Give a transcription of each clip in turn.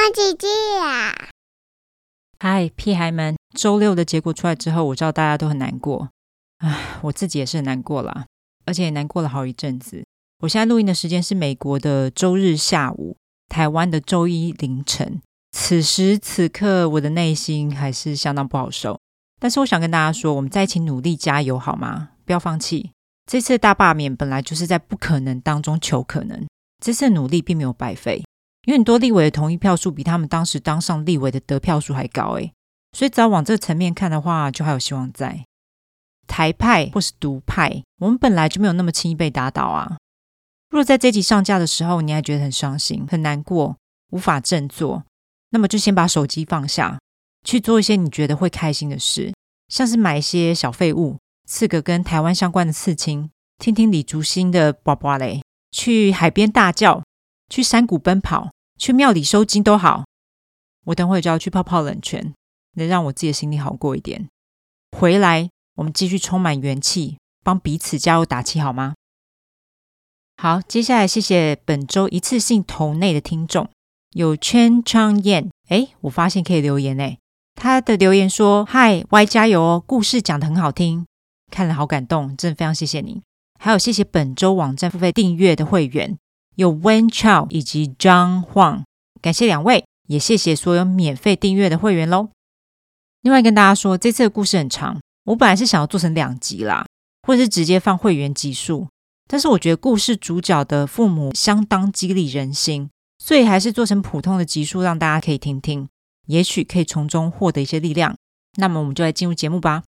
姐姐呀！ 嗨，屁孩们，周六的结果出来之后，我知道大家都很难过。我自己也是很难过啦，而且也难过了好一阵子。我现在录音的时间是美国的周日下午，台湾的周一凌晨。此时此刻，我的内心还是相当不好受。但是我想跟大家说，我们在一起努力加油好吗？不要放弃。这次的大罢免本来就是在不可能当中求可能，这次的努力并没有白费。因为很多立委的同意票数比他们当时当上立委的得票数还高所以只要往这个层面看的话，就还有希望在。台派或是独派，我们本来就没有那么轻易被打倒啊。若在这集上架的时候你还觉得很伤心、很难过、无法振作，那么就先把手机放下，去做一些你觉得会开心的事，像是买一些小废物，刺个跟台湾相关的刺青，听听李竹新的呱呱嘞，去海边大叫，去山谷奔跑，去庙里收金都好。我等会就要去泡泡冷泉，能让我自己的心里好过一点。回来我们继续充满元气，帮彼此加油打气好吗？好，接下来谢谢本周一次性投内的听众，有圈昌燕，我发现可以留言他的留言说：嗨 Y 加油哦，故事讲得很好听，看了好感动，真的非常谢谢你。还有谢谢本周网站付费订阅的会员，有 Wen Chao 以及 John Huang， 感谢两位，也谢谢所有免费订阅的会员咯。另外跟大家说，这次的故事很长，我本来是想要做成2集啦，或者是直接放会员集数，但是我觉得故事主角的父母相当激励人心，所以还是做成普通的集数让大家可以听听，也许可以从中获得一些力量。那么我们就来进入节目吧。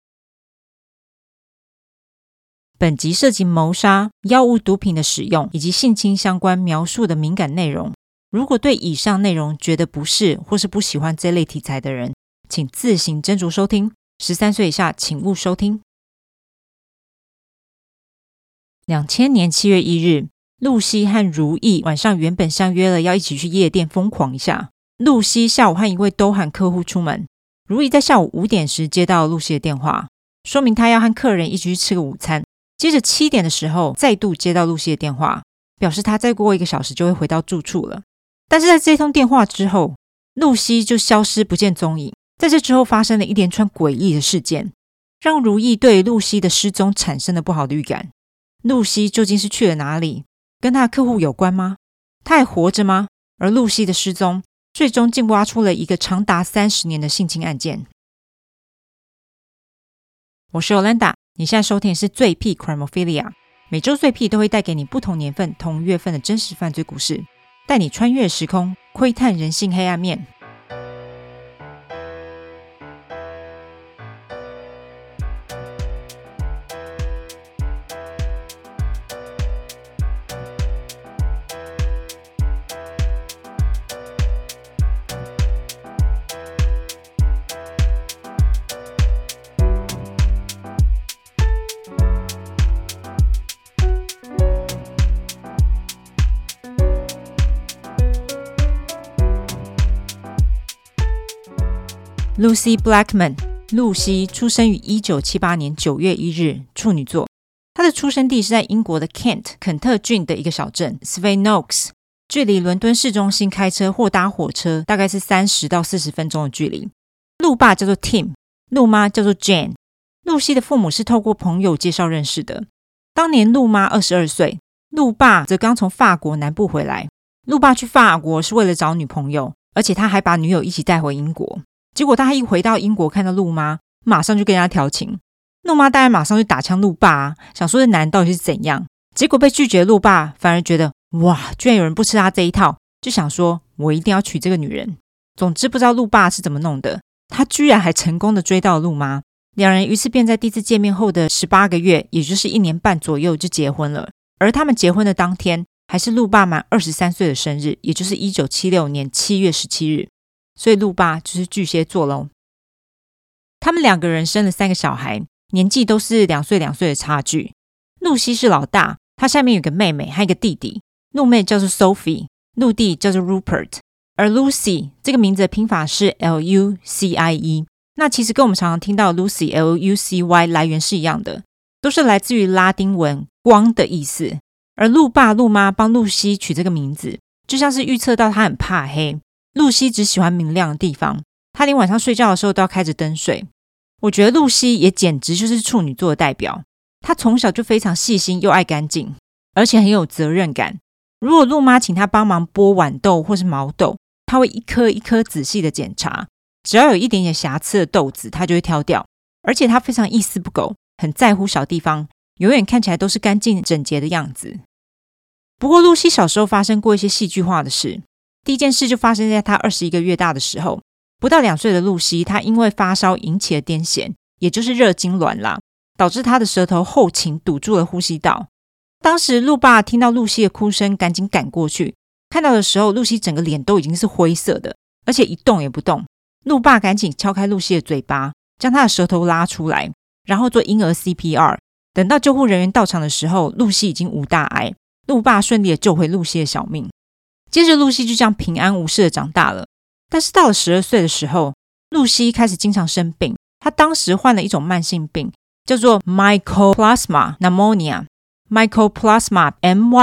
本集涉及谋杀、药物毒品的使用以及性侵相关描述的敏感内容，如果对以上内容觉得不适或是不喜欢这类题材的人，请自行斟酌收听，13岁以下请勿收听。2000年7月1日，露西和如意晚上原本相约了要一起去夜店疯狂一下。露西下午和一位都喊客户出门，如意在下午5点时接到露西的电话，说明他要和客人一起去吃个午餐。接着7点的时候再度接到露西的电话，表示他再过1个小时就会回到住处了。但是在这通电话之后，露西就消失不见踪影。在这之后发生了一连串诡异的事件，让如意对露西的失踪产生了不好的预感。露西究竟是去了哪里？跟他的客户有关吗？他还活着吗？而露西的失踪最终竟挖出了一个长达30年的性侵案件。我是 Olanda， 你现在收听的是最屁 Crimophilia， 每周最屁都会带给你不同年份同月份的真实犯罪故事，带你穿越时空，窥探人性黑暗面。Lucy Blackman， 露西出生于1978年9月1日，处女座。她的出生地是在英国的 Kent 肯特郡的一个小镇 Svenoaks， 距离伦敦市中心开车或搭火车大概是30到40分钟的距离。露爸叫做 Tim， 露妈叫做 Jane。 露西的父母是透过朋友介绍认识的。当年露妈22岁，露爸则刚从法国南部回来。露爸去法国是为了找女朋友，而且他还把女友一起带回英国。结果他一回到英国看到露妈，马上就跟人家调情。露妈当然马上就打枪露爸想说这男人到底是怎样。结果被拒绝的露爸反而觉得哇，居然有人不吃他这一套，就想说我一定要娶这个女人。总之不知道露爸是怎么弄的，他居然还成功的追到了露妈。两人于是便在第一次见面后的18个月，也就是1年半左右就结婚了。而他们结婚的当天还是露爸满23岁的生日，也就是1976年7月17日。所以露爸就是巨蟹座咯。他们2个人生了3个小孩，年纪都是2岁2岁的差距。露西是老大，她下面有个妹妹和一个弟弟，露妹叫做 Sophie， 露弟叫做 Rupert。 而 Lucy 这个名字的拼法是 Lucie， 那其实跟我们常常听到 Lucy Lucy 来源是一样的，都是来自于拉丁文光的意思。而露爸露妈帮露西取这个名字，就像是预测到她很怕黑， 露西只喜欢明亮的地方，她连晚上睡觉的时候都要开着灯睡。我觉得露西也简直就是处女座的代表，她从小就非常细心又爱干净，而且很有责任感。如果鹿妈请她帮忙剥豌豆或是毛豆，她会一颗一颗仔细的检查，只要有一点点瑕疵的豆子她就会挑掉，而且她非常一丝不苟，很在乎小地方，永远看起来都是干净整洁的样子。不过露西小时候发生过一些戏剧化的事，第一件事就发生在她21个月大的时候。不到2岁的露西，她因为发烧引起了癫痫，也就是热痉挛啦，导致她的舌头后倾堵住了呼吸道。当时鹿爸听到露西的哭声，赶紧赶过去，看到的时候，露西整个脸都已经是灰色的，而且一动也不动。鹿爸赶紧敲开露西的嘴巴，将她的舌头拉出来，然后做婴儿 CPR。 等到救护人员到场的时候，露西已经无大碍，鹿爸顺利的救回露西的小命。接着露西就这样平安无事的长大了。但是到了12岁的时候，露西开始经常生病。她当时患了一种慢性病，叫做 Mycoplasma pneumonia。Mycoplasma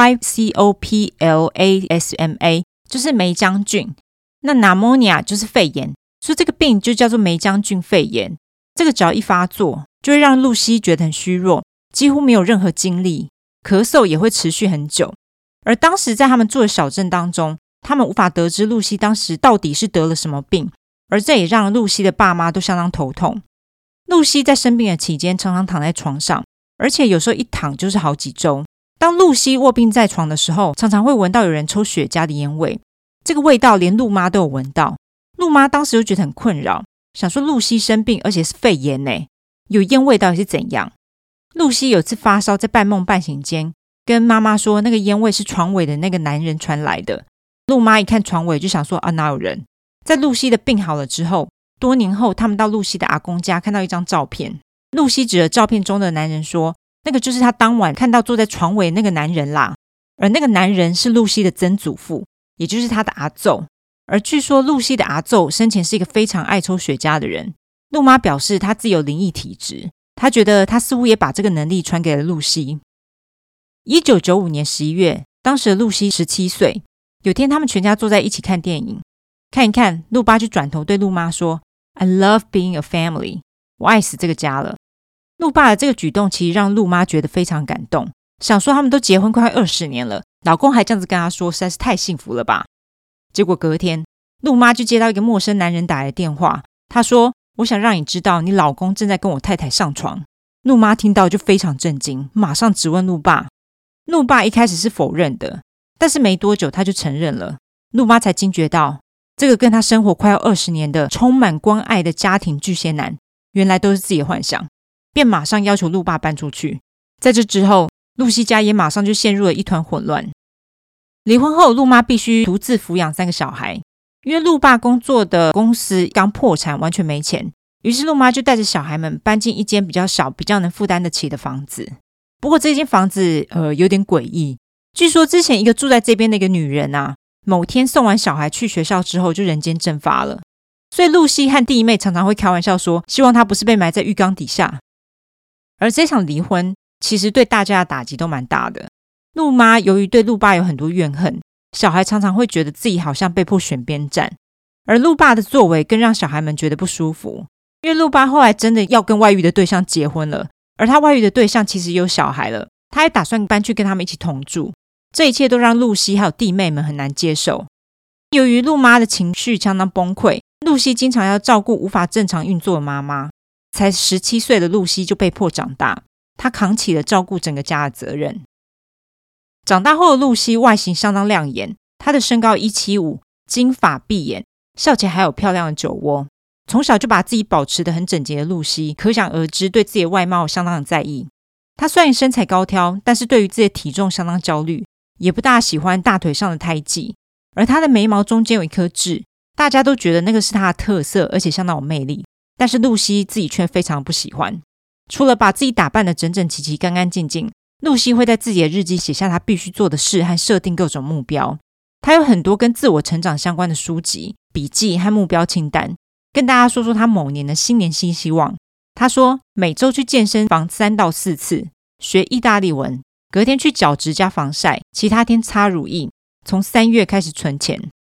MYCOPLASMA 就是梅浆菌，那 pneumonia 就是肺炎，所以这个病就叫做梅浆菌肺炎。这个只要一发作，就会让露西觉得很虚弱，几乎没有任何精力，咳嗽也会持续很久。而当时在他们住的小镇当中，他们无法得知露西当时到底是得了什么病，而这也让露西的爸妈都相当头痛。露西在生病的期间常常躺在床上，而且有时候一躺就是好几周。当露西卧病在床的时候，常常会闻到有人抽雪茄的烟味，这个味道连鹿妈都有闻到。鹿妈当时就觉得很困扰，想说露西生病而且是肺炎耶，有烟味到底是怎样。露西有次发烧，在半梦半醒间跟妈妈说，那个烟味是床尾的那个男人传来的。鹿妈一看床尾就想说哪有人。在露西的病好了之后，多年后他们到露西的阿公家看到一张照片，露西指着照片中的男人说，那个就是他当晚看到坐在床尾那个男人啦。而那个男人是露西的曾祖父，也就是他的阿祖。而据说露西的阿祖生前是一个非常爱抽雪茄的人。鹿妈表示他自己有灵异体质，他觉得他似乎也把这个能力传给了露西。1995年11月，当时的露西17岁。有天他们全家坐在一起看电影，看一看，鹿爸就转头对鹿妈说 I love being a family， 我爱死这个家了。鹿爸的这个举动其实让鹿妈觉得非常感动，想说他们都结婚快20年了，老公还这样子跟她说，实在是太幸福了吧。结果隔天鹿妈就接到一个陌生男人打来的电话，他说，我想让你知道你老公正在跟我太太上床。鹿妈听到就非常震惊，马上质问鹿爸。鹿爸一开始是否认的，但是没多久他就承认了。鹿妈才惊觉到，这个跟他生活快要20年的充满关爱的家庭巨蟹男，原来都是自己的幻想，便马上要求鹿爸搬出去。在这之后，露西家也马上就陷入了一团混乱。离婚后，鹿妈必须独自抚养3个小孩，因为鹿爸工作的公司刚破产，完全没钱，于是鹿妈就带着小孩们搬进一间比较小、比较能负担得起的房子。不过这间房子有点诡异，据说之前一个住在这边的一个女人啊，某天送完小孩去学校之后就人间蒸发了，所以露西和弟妹常常会开玩笑说，希望她不是被埋在浴缸底下。而这场离婚其实对大家的打击都蛮大的。鹿妈由于对鹿爸有很多怨恨，小孩常常会觉得自己好像被迫选边站，而鹿爸的作为更让小孩们觉得不舒服。因为鹿爸后来真的要跟外遇的对象结婚了，而他外遇的对象其实有小孩了，他还打算搬去跟他们一起同住。这一切都让露西还有弟妹们很难接受。由于鹿妈的情绪相当崩溃，露西经常要照顾无法正常运作的妈妈。才17岁的露西就被迫长大，她扛起了照顾整个家的责任。长大后的露西外形相当亮眼，她的身高175，金发碧眼，笑起来还有漂亮的酒窝。从小就把自己保持得很整洁的露西，可想而知对自己的外貌相当的在意。她虽然身材高挑，但是对于自己的体重相当焦虑，也不大喜欢大腿上的胎记。而她的眉毛中间有一颗痣，大家都觉得那个是她的特色，而且相当有魅力。但是露西自己却非常不喜欢。除了把自己打扮得整整齐齐、干干净净，露西会在自己的日记写下她必须做的事和设定各种目标。她有很多跟自我成长相关的书籍、笔记和目标清单。跟大家说说她某年的新年新希望。她说每周去健身房3到4次，学意大利文，隔天去角质加防晒，其他天擦乳液，从3月开始存钱。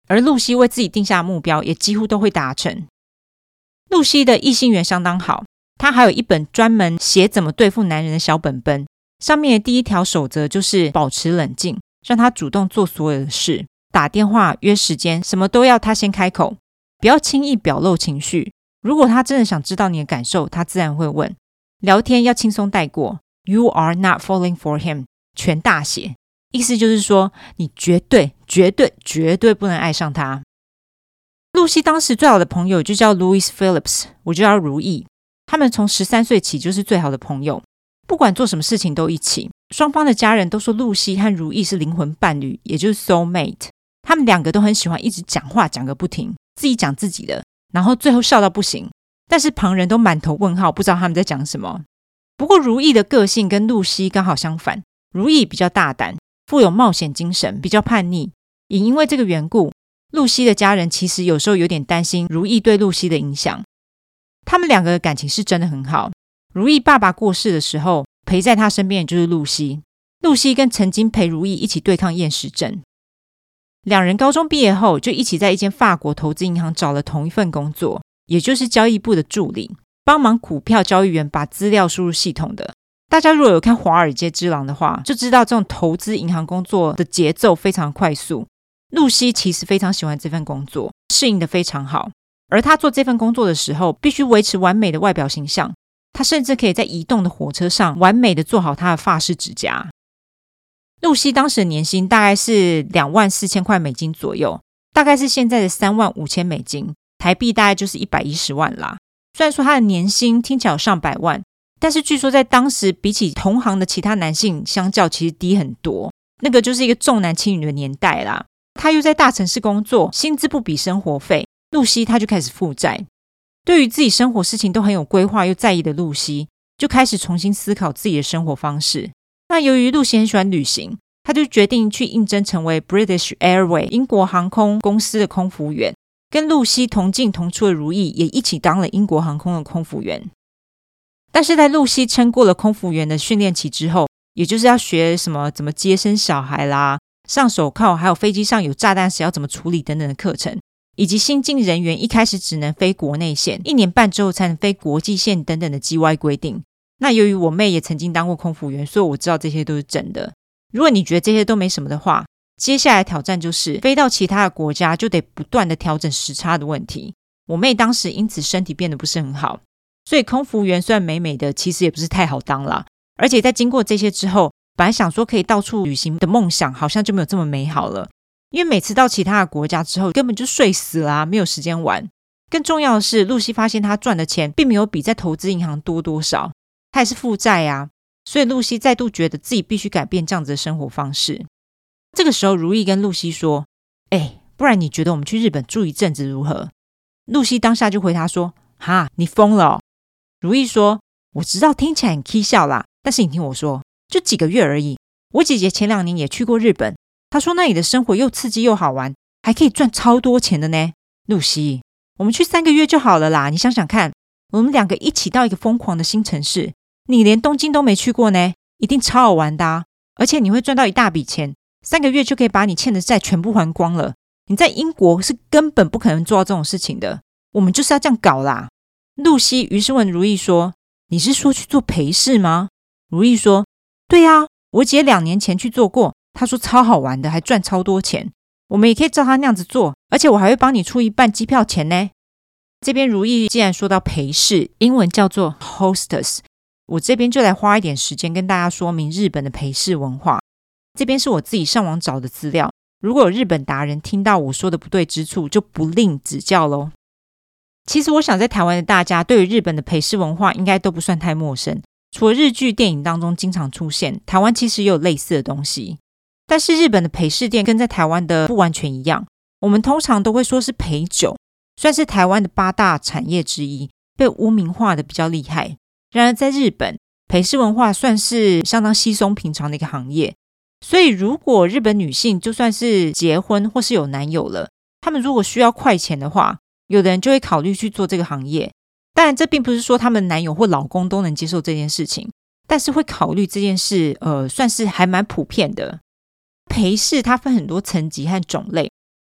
而露西为自己定下的目标也几乎都会达成。露西的异性缘相当好，她还有一本专门写怎么对付男人的小本本，上面的第一条守则就是保持冷静，让她主动做所有的事，打电话约时间，什么都要她先开口，不要轻易表露情绪。如果她真的想知道你的感受，她自然会问。聊天要轻松带过， You are not falling for him， 全大写，意思就是说你绝对不能爱上他。露西当时最好的朋友就叫 Louis Phillips， 我就叫如意。他们从13岁起就是最好的朋友，不管做什么事情都一起。双方的家人都说露西和如意是灵魂伴侣，也就是 soul mate。他们两个都很喜欢一直讲话讲个不停，自己讲自己的，然后最后笑到不行，但是旁人都满头问号，不知道他们在讲什么。不过如意的个性跟露西刚好相反，如意比较大胆，富有冒险精神，比较叛逆。也因为这个缘故，露西的家人其实有时候有点担心如意对露西的影响。他们两个的感情是真的很好。如意爸爸过世的时候，陪在他身边的就是露西。露西跟曾经陪如意一起对抗厌食症。两人高中毕业后就一起在一间法国投资银行找了同一份工作，也就是交易部的助理，帮忙股票交易员把资料输入系统的。大家如果有看《华尔街之狼》的话，就知道这种投资银行工作的节奏非常快速。露西其实非常喜欢这份工作，适应得非常好。而她做这份工作的时候，必须维持完美的外表形象。她甚至可以在移动的火车上完美的做好她的法式指甲。露西当时的年薪大概是24000块美金左右，大概是现在的35000美金，台币大概就是110万啦。虽然说她的年薪听起来有上百万，但是据说在当时比起同行的其他男性相较其实低很多，那个就是一个重男轻女的年代啦。她又在大城市工作，薪资不比生活费，露西她就开始负债。对于自己生活事情都很有规划又在意的露西，就开始重新思考自己的生活方式。那由于露西很喜欢旅行，她就决定去应征成为 British Airways 英国航空公司的空服员。跟露西同进同出的如意也一起当了英国航空的空服员。但是在露西撑过了空服员的训练期之后，也就是要学什么怎么接生小孩啦，上手铐，还有飞机上有炸弹时要怎么处理等等的课程，以及新进人员一开始只能飞国内线，1年半之后才能飞国际线等等的 GY 规定。那由于我妹也曾经当过空服员，所以我知道这些都是真的。如果你觉得这些都没什么的话，接下来挑战就是飞到其他的国家就得不断的调整时差的问题。我妹当时因此身体变得不是很好，所以空服员虽然美美的，其实也不是太好当啦。而且在经过这些之后，本来想说可以到处旅行的梦想好像就没有这么美好了，因为每次到其他的国家之后根本就睡死啦，没有时间玩。更重要的是，露西发现她赚的钱并没有比在投资银行多少，她也是负债啊。所以露西再度觉得自己必须改变这样子的生活方式。这个时候如意跟露西说，不然你觉得我们去日本住一阵子如何？露西当下就回答说，哈，你疯了哦。如意说，我知道听起来很起笑啦，但是你听我说，就几个月而已。我姐姐前2年也去过日本，她说那里的生活又刺激又好玩，还可以赚超多钱的呢。露西，我们去3个月就好了啦，你想想看，我们2个一起到一个疯狂的新城市，你连东京都没去过呢，一定超好玩的啊。而且你会赚到一大笔钱，3个月就可以把你欠的债全部还光了。你在英国是根本不可能做到这种事情的，我们就是要这样搞啦。露西于是问如意说，你是说去做陪侍吗？如意说，对啊，我姐2年前去做过，她说超好玩的，还赚超多钱。我们也可以照她那样子做，而且我还会帮你出一半机票钱呢。这边如意既然说到陪侍，英文叫做 hostess， 我这边就来花一点时间跟大家说明日本的陪侍文化。这边是我自己上网找的资料，如果有日本达人听到我说的不对之处，就不吝指教咯。其实我想在台湾的大家对于日本的陪侍文化应该都不算太陌生，除了日剧电影当中经常出现，台湾其实也有类似的东西。但是日本的陪侍店跟在台湾的不完全一样，我们通常都会说是陪酒，算是台湾的8大产业之一，被污名化的比较厉害。然而在日本，陪侍文化算是相当稀松平常的一个行业，所以如果日本女性就算是结婚或是有男友了，他们如果需要快钱的话，有的人就会考虑去做这个行业。当然这并不是说他们男友或老公都能接受这件事情，但是会考虑这件事算是还蛮普遍的。陪侍它分很多层级和种类，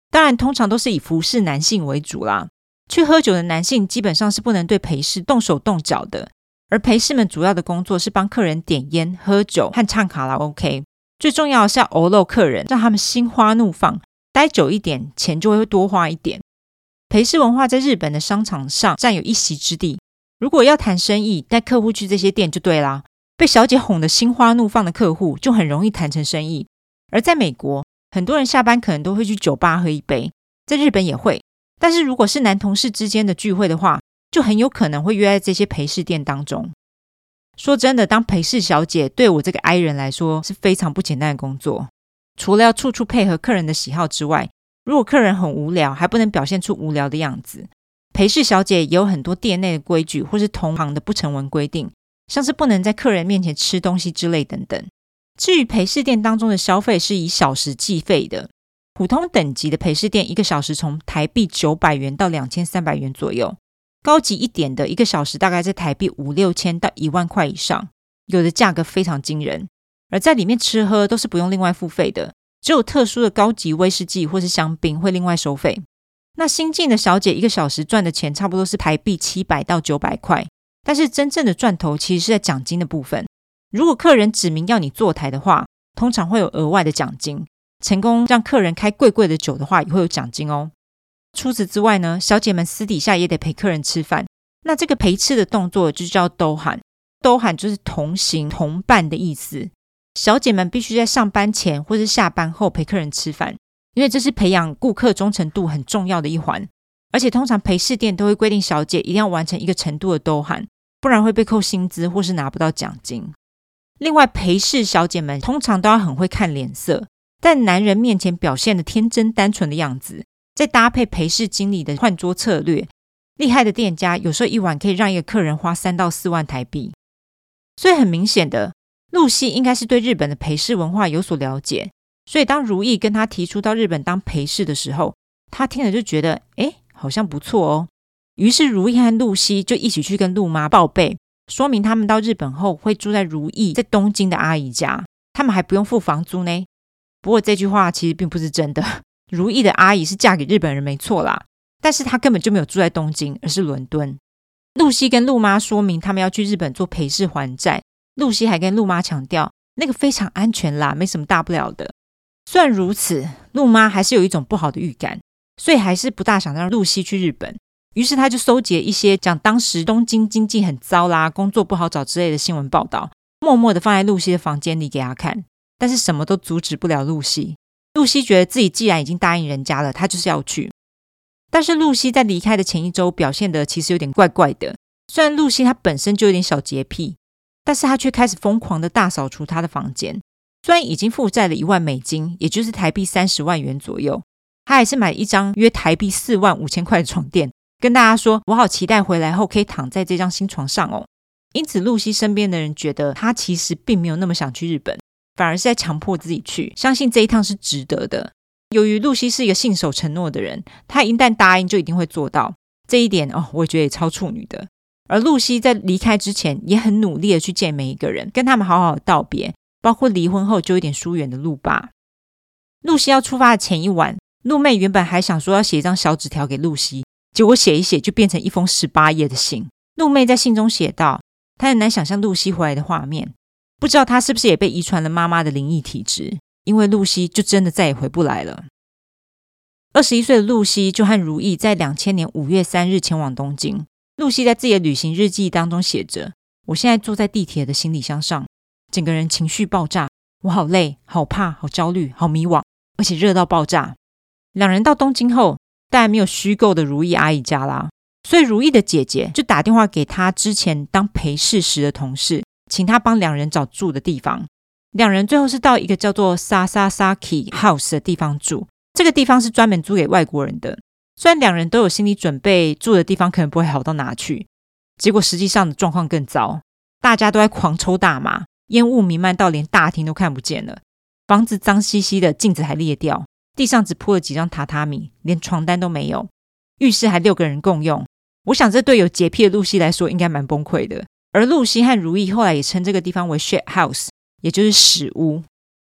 当然通常都是以服侍男性为主啦。去喝酒的男性基本上是不能对陪侍动手动脚的，而陪侍们主要的工作是帮客人点烟、喝酒和唱卡拉 OK。 最重要的是要偶漏客人，让他们心花怒放，待久一点钱就会多花一点。陪侍文化在日本的商场上占有一席之地，如果要谈生意，带客户去这些店就对啦。被小姐哄得心花怒放的客户就很容易谈成生意。而在美国，很多人下班可能都会去酒吧喝一杯，在日本也会，但是如果是男同事之间的聚会的话，就很有可能会约在这些陪侍店当中。说真的，当陪侍小姐对我这个 I 人来说是非常不简单的工作。除了要处处配合客人的喜好之外，如果客人很无聊，还不能表现出无聊的样子。陪侍小姐也有很多店内的规矩或是同行的不成文规定，像是不能在客人面前吃东西之类等等。至于陪侍店当中的消费是以小时计费的，普通等级的陪侍店1个小时从台币900元到2300元左右，高级一点的1个小时大概在台币5、6千到1万块以上，有的价格非常惊人。而在里面吃喝都是不用另外付费的，只有特殊的高级威士忌或是香槟会另外收费。那新进的小姐1个小时赚的钱差不多是台币700到900块，但是真正的赚头其实是在奖金的部分。如果客人指明要你坐台的话，通常会有额外的奖金，成功让客人开贵贵的酒的话也会有奖金哦。除此之外呢，小姐们私底下也得陪客人吃饭，那这个陪吃的动作就叫兜喊。兜喊就是同行同伴的意思。小姐们必须在上班前或是下班后陪客人吃饭，因为这是培养顾客忠诚度很重要的一环。而且通常陪侍店都会规定小姐一定要完成一个程度的兜喊，不然会被扣薪资或是拿不到奖金。另外，陪侍小姐们通常都要很会看脸色，但男人面前表现的天真单纯的样子，再搭配陪侍经理的换桌策略，厉害的店家有时候一晚可以让一个客人花3到4万台币。所以很明显的，露西应该是对日本的陪侍文化有所了解，所以当如意跟他提出到日本当陪侍的时候，他听了就觉得好像不错哦。于是如意和露西就一起去跟陆妈报备，说明他们到日本后会住在如意在东京的阿姨家，他们还不用付房租呢。不过这句话其实并不是真的，如意的阿姨是嫁给日本人没错啦，但是她根本就没有住在东京，而是伦敦。露西跟陆妈说明他们要去日本做陪侍还债，露西还跟陆妈强调那个非常安全啦，没什么大不了的。虽然如此，陆妈还是有一种不好的预感，所以还是不大想让露西去日本。于是他就搜集了一些讲当时东京经济很糟啦，工作不好找之类的新闻报道，默默的放在露西的房间里给她看，但是什么都阻止不了露西。露西觉得自己既然已经答应人家了，她就是要去。但是露西在离开的前一周表现的其实有点怪怪的，虽然露西她本身就有点小洁癖，但是她却开始疯狂的大扫除她的房间。虽然已经负债了1万美金，也就是台币30万元左右，她还是买了一张约台币4万5千块的床垫，跟大家说我好期待回来后可以躺在这张新床上哦。因此露西身边的人觉得她其实并没有那么想去日本，反而是在强迫自己去，相信这一趟是值得的。由于露西是一个信守承诺的人，她一旦答应就一定会做到，这一点我也觉得也超处女的。而露西在离开之前也很努力的去见每一个人，跟他们好好的道别，包括离婚后就有点疏远的陆爸。露西要出发的前一晚，陆妹原本还想说要写一张小纸条给露西，结果写一写就变成一封18页的信。陆妹在信中写道，她很难想象露西回来的画面，不知道她是不是也被遗传了妈妈的灵异体质，因为露西就真的再也回不来了。21岁的露西就和如意在2000年5月3日前往东京。露西在自己的旅行日记当中写着，我现在坐在地铁的行李箱上，整个人情绪爆炸，我好累，好怕，好焦虑，好迷惘，而且热到爆炸。两人到东京后，当然没有虚构的如意阿姨家啦，所以如意的姐姐就打电话给她之前当陪侍时的同事，请他帮两人找住的地方。两人最后是到一个叫做 Sasaki House 的地方住，这个地方是专门租给外国人的。虽然两人都有心理准备，住的地方可能不会好到哪去，结果实际上的状况更糟，大家都在狂抽大麻，烟雾弥漫到连大厅都看不见了，房子脏兮兮的，镜子还裂掉，地上只铺了几张榻榻米，连床单都没有，浴室还6个人共用。我想这对有洁癖的露西来说应该蛮崩溃的。而露西和如意后来也称这个地方为 shit house， 也就是屎屋。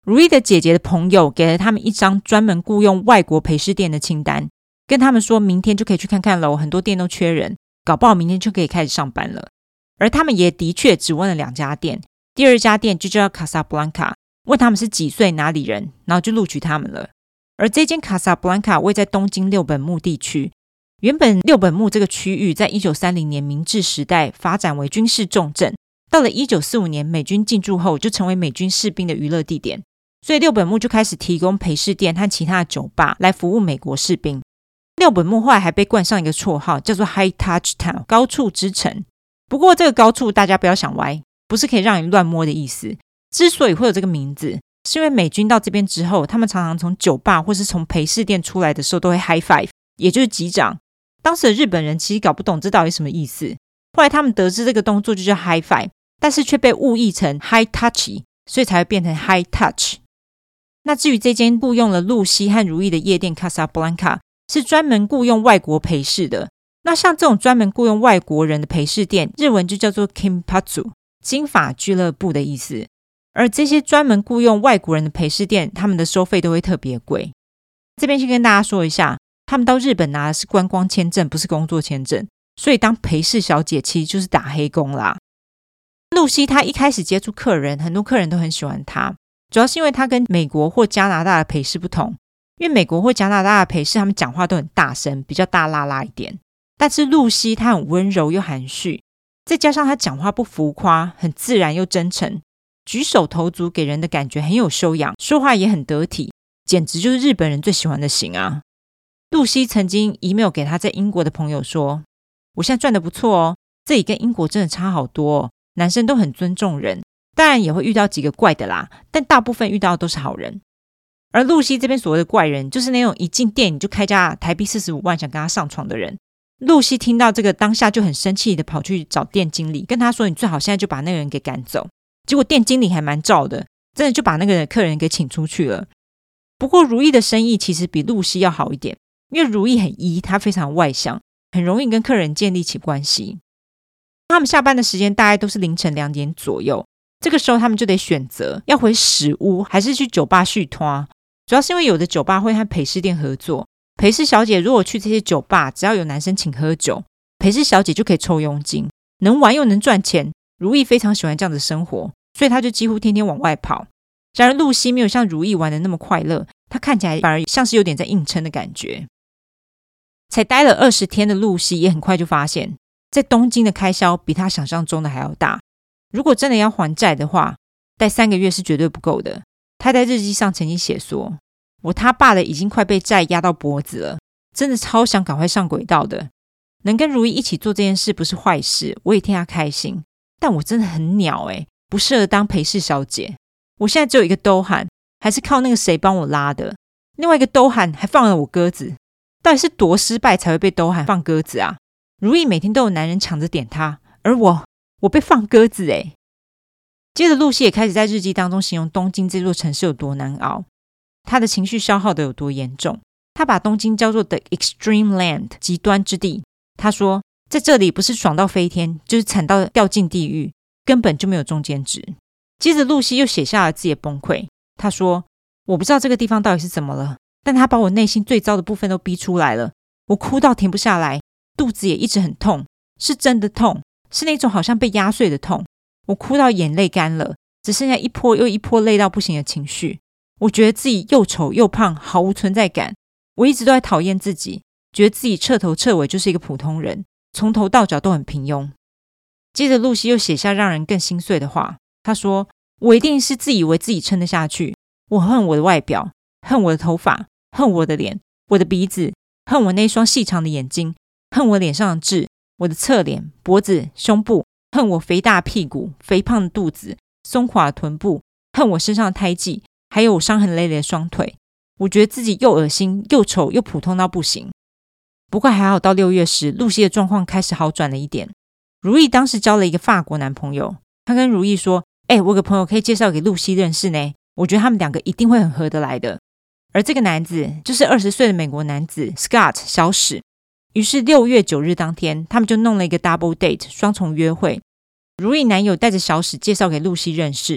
如意的姐姐的朋友给了他们一张专门雇用外国陪侍店的清单，跟他们说明天就可以去看看咯，很多店都缺人，搞不好明天就可以开始上班了。而他们也的确只问了2家店，第2家店就叫卡萨布兰卡，问他们是几岁哪里人，然后就录取他们了。而这间卡萨布兰卡位在东京六本木地区，原本六本木这个区域在1930年明治时代发展为军事重镇，到了1945年美军进驻后就成为美军士兵的娱乐地点，所以六本木就开始提供陪侍店和其他的酒吧来服务美国士兵。六本木后来还被冠上一个绰号，叫做 High Touch Town 高处之城。不过这个高处大家不要想歪，不是可以让你乱摸的意思。之所以会有这个名字，是因为美军到这边之后，他们常常从酒吧或是从陪侍店出来的时候都会 High Five， 也就是击掌。当时的日本人其实搞不懂这到底什么意思，后来他们得知这个动作就叫 High Five， 但是却被误译成 High Touch， 所以才会变成 High Touch。 那至于这间雇用了露西和如意的夜店 Casablanca 是专门雇用外国陪侍的。那像这种专门雇用外国人的陪侍店，日文就叫做 Kinpatsu， 金发俱乐部的意思。而这些专门雇用外国人的陪侍店，他们的收费都会特别贵。这边先跟大家说一下，他们到日本拿的是观光签证，不是工作签证，所以当陪侍小姐其实就是打黑工啦。露西她一开始接触客人，很多客人都很喜欢她，主要是因为她跟美国或加拿大的陪侍不同，因为美国或加拿大的陪侍他们讲话都很大声，比较大喇喇一点，但是露西她很温柔又含蓄，再加上她讲话不浮夸，很自然又真诚，举手投足给人的感觉很有修养，说话也很得体，简直就是日本人最喜欢的型啊。露西曾经 email 给她在英国的朋友说，我现在赚得不错哦，这里跟英国真的差好多哦，男生都很尊重人，当然也会遇到几个怪的啦，但大部分遇到的都是好人。而露西这边所谓的怪人，就是那种一进店你就开价台币45万想跟他上床的人。露西听到这个当下就很生气的跑去找店经理，跟他说你最好现在就把那个人给赶走。结果店经理还蛮照的，真的就把那个客人给请出去了。不过如意的生意其实比露西要好一点，因为如意很E，她非常外向，很容易跟客人建立起关系。他们下班的时间大概都是凌晨2点左右，这个时候他们就得选择要回屎屋还是去酒吧续团。主要是因为有的酒吧会和陪侍店合作，陪侍小姐如果去这些酒吧，只要有男生请喝酒，陪侍小姐就可以抽佣金，能玩又能赚钱。如意非常喜欢这样的生活，所以她就几乎天天往外跑。然而露西没有像如意玩的那么快乐，她看起来反而像是有点在硬撑的感觉。才待了20天的露西也很快就发现，在东京的开销比她想象中的还要大。如果真的要还债的话，待3个月是绝对不够的。她在日记上曾经写说，他爸的已经快被债压到脖子了，真的超想赶快上轨道的。能跟如意一起做这件事不是坏事，我也替她开心，但我真的很鸟不适合当陪侍小姐。我现在只有一个兜喊，还是靠那个谁帮我拉的，另外一个兜喊还放了我鸽子，到底是多失败才会被兜喊放鸽子啊？如意每天都有男人抢着点她，而我被放鸽子接着露西也开始在日记当中形容东京这座城市有多难熬，她的情绪消耗的有多严重。她把东京叫做 The Extreme Land 极端之地。她说在这里不是爽到飞天，就是惨到掉进地狱，根本就没有中间值。接着露西又写下了自己的崩溃，她说我不知道这个地方到底是怎么了，但她把我内心最糟的部分都逼出来了。我哭到停不下来，肚子也一直很痛，是真的痛，是那种好像被压碎的痛。我哭到眼泪干了，只剩下一波又一波累到不行的情绪。我觉得自己又丑又胖，毫无存在感。我一直都在讨厌自己，觉得自己彻头彻尾就是一个普通人，从头到脚都很平庸。接着露西又写下让人更心碎的话，她说我一定是自以为自己撑得下去，我恨我的外表，恨我的头发，恨我的脸，我的鼻子，恨我那双细长的眼睛，恨我脸上的痣，我的侧脸，脖子，胸部，恨我肥大屁股，肥胖的肚子，松垮的臀部，恨我身上的胎记，还有我伤痕累累的双腿。我觉得自己又恶心又丑又普通到不行。不过还好到6月时，露西的状况开始好转了一点。如意当时交了一个法国男朋友，他跟如意说我有个朋友可以介绍给露西认识呢，我觉得他们2个一定会很合得来的。而这个男子就是20岁的美国男子 Scott 小史。于是6月9日当天，他们就弄了一个 double date 双重约会。如意男友带着小史介绍给露西认识，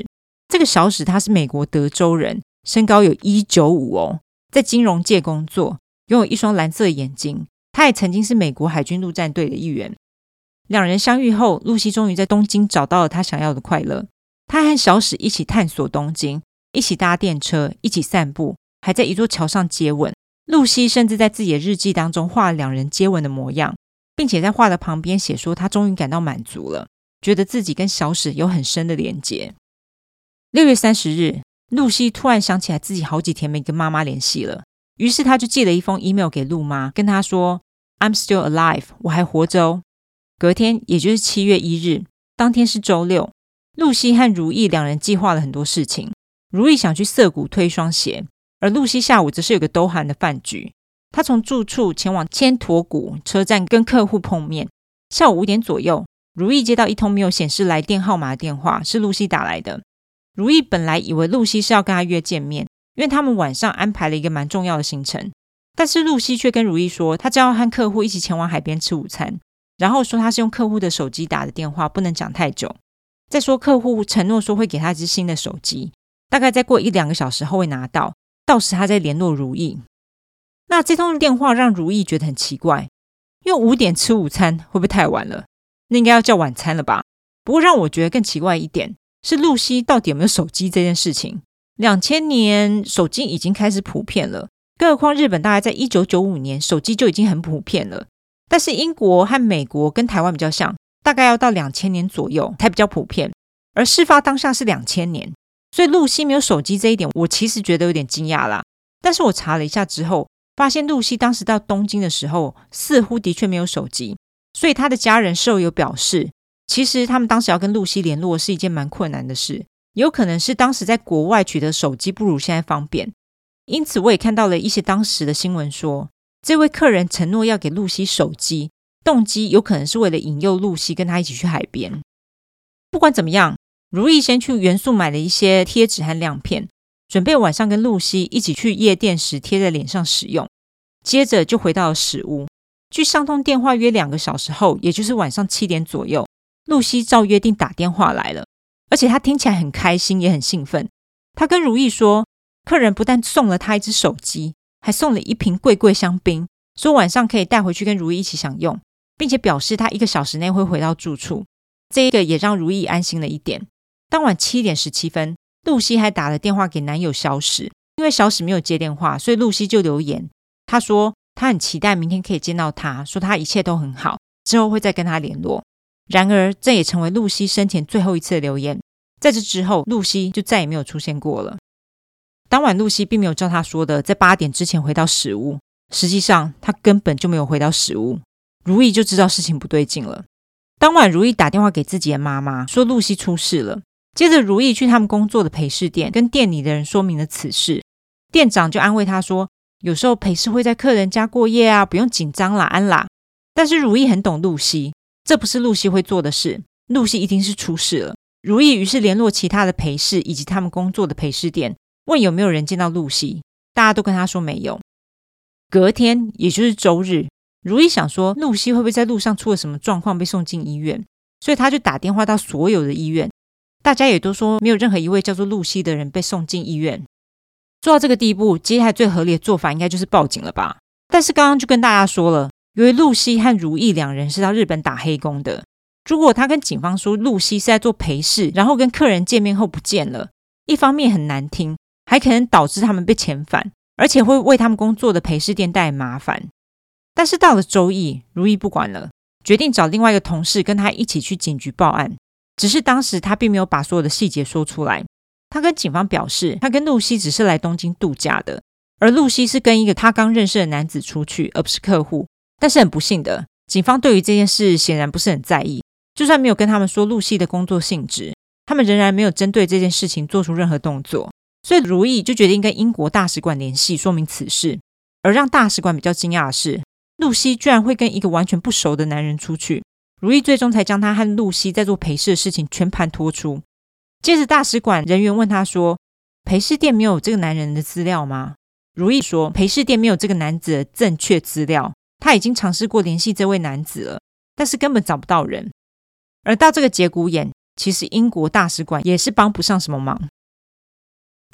这个小史他是美国德州人，身高有195哦，在金融界工作，拥有一双蓝色眼睛。他也曾经是美国海军陆战队的一员。两人相遇后，露西终于在东京找到了他想要的快乐。他和小史一起探索东京，一起搭电车，一起散步，还在一座桥上接吻。露西甚至在自己的日记当中画了两人接吻的模样，并且在画的旁边写说他终于感到满足了，觉得自己跟小史有很深的连结。6月30日，露西突然想起来自己好几天没跟妈妈联系了，于是她就寄了一封 email 给陆妈，跟她说 I'm still alive， 我还活着哦。隔天，也就是7月1日，当天是周六，露西和如意两人计划了很多事情。如意想去涩谷推一双鞋，而露西下午则是有个都涵的饭局。她从住处前往千陀谷车站跟客户碰面。下午5点左右，如意接到一通没有显示来电号码的电话，是露西打来的。如意本来以为露西是要跟她约见面，因为他们晚上安排了一个蛮重要的行程，但是露西却跟如意说她将要和客户一起前往海边吃午餐，然后说她是用客户的手机打的电话，不能讲太久。再说客户承诺说会给她一只新的手机，大概再过1-2个小时后会拿到，到时她再联络如意。那这通电话让如意觉得很奇怪，因为5点吃午餐会不会太晚了？那应该要叫晚餐了吧？不过让我觉得更奇怪一点是露西到底有没有手机这件事情。2000年手机已经开始普遍了，更何况日本大概在1995年手机就已经很普遍了，但是英国和美国跟台湾比较像，大概要到2000年左右才比较普遍，而事发当下是2000年，所以露西没有手机这一点我其实觉得有点惊讶啦。但是我查了一下之后，发现露西当时到东京的时候似乎的确没有手机，所以她的家人事后有表示，其实他们当时要跟露西联络是一件蛮困难的事，有可能是当时在国外取得手机不如现在方便。因此我也看到了一些当时的新闻说，这位客人承诺要给露西手机，动机有可能是为了引诱露西跟他一起去海边。不管怎么样，如意先去元素买了一些贴纸和亮片，准备晚上跟露西一起去夜店时贴在脸上使用，接着就回到了史屋。据上通电话约2个小时后，也就是晚上7点左右，露西照约定打电话来了，而且她听起来很开心也很兴奋。她跟如意说，客人不但送了她一只手机，还送了一瓶贵贵香槟，说晚上可以带回去跟如意一起享用，并且表示她1个小时内会回到住处。这个也让如意安心了一点。当晚7点17分，露西还打了电话给男友小史，因为小史没有接电话，所以露西就留言，她说她很期待明天可以见到他，说他一切都很好，之后会再跟他联络。然而这也成为露西生前最后一次的留言，在这之后露西就再也没有出现过了。当晚露西并没有照她说的在8点之前回到史屋，实际上她根本就没有回到史屋。如意就知道事情不对劲了。当晚如意打电话给自己的妈妈，说露西出事了。接着如意去他们工作的陪侍店，跟店里的人说明了此事。店长就安慰她说，有时候陪侍会在客人家过夜啊，不用紧张啦，安啦。但是如意很懂露西，这不是露西会做的事，露西一定是出事了。如意于是联络其他的陪侍以及他们工作的陪侍店，问有没有人见到露西，大家都跟她说没有。隔天也就是周日，如意想说露西会不会在路上出了什么状况被送进医院，所以她就打电话到所有的医院，大家也都说没有任何一位叫做露西的人被送进医院。做到这个地步，接下来最合理的做法应该就是报警了吧。但是刚刚就跟大家说了，由于露西和如意两人是到日本打黑工的，如果他跟警方说露西是在做陪侍，然后跟客人见面后不见了，一方面很难听，还可能导致他们被遣返，而且会为他们工作的陪侍店带来麻烦。但是到了周一，如意不管了，决定找另外一个同事跟他一起去警局报案，只是当时他并没有把所有的细节说出来。他跟警方表示，他跟露西只是来东京度假的，而露西是跟一个他刚认识的男子出去，而不是客户。但是很不幸的，警方对于这件事显然不是很在意，就算没有跟他们说露西的工作性质，他们仍然没有针对这件事情做出任何动作。所以如意就决定跟英国大使馆联系，说明此事。而让大使馆比较惊讶的是，露西居然会跟一个完全不熟的男人出去。如意最终才将他和露西在做陪侍的事情全盘托出。接着大使馆人员问他说，陪侍店没有这个男人的资料吗？如意说，陪侍店没有这个男子的正确资料，他已经尝试过联系这位男子了，但是根本找不到人。而到这个节骨眼，其实英国大使馆也是帮不上什么忙，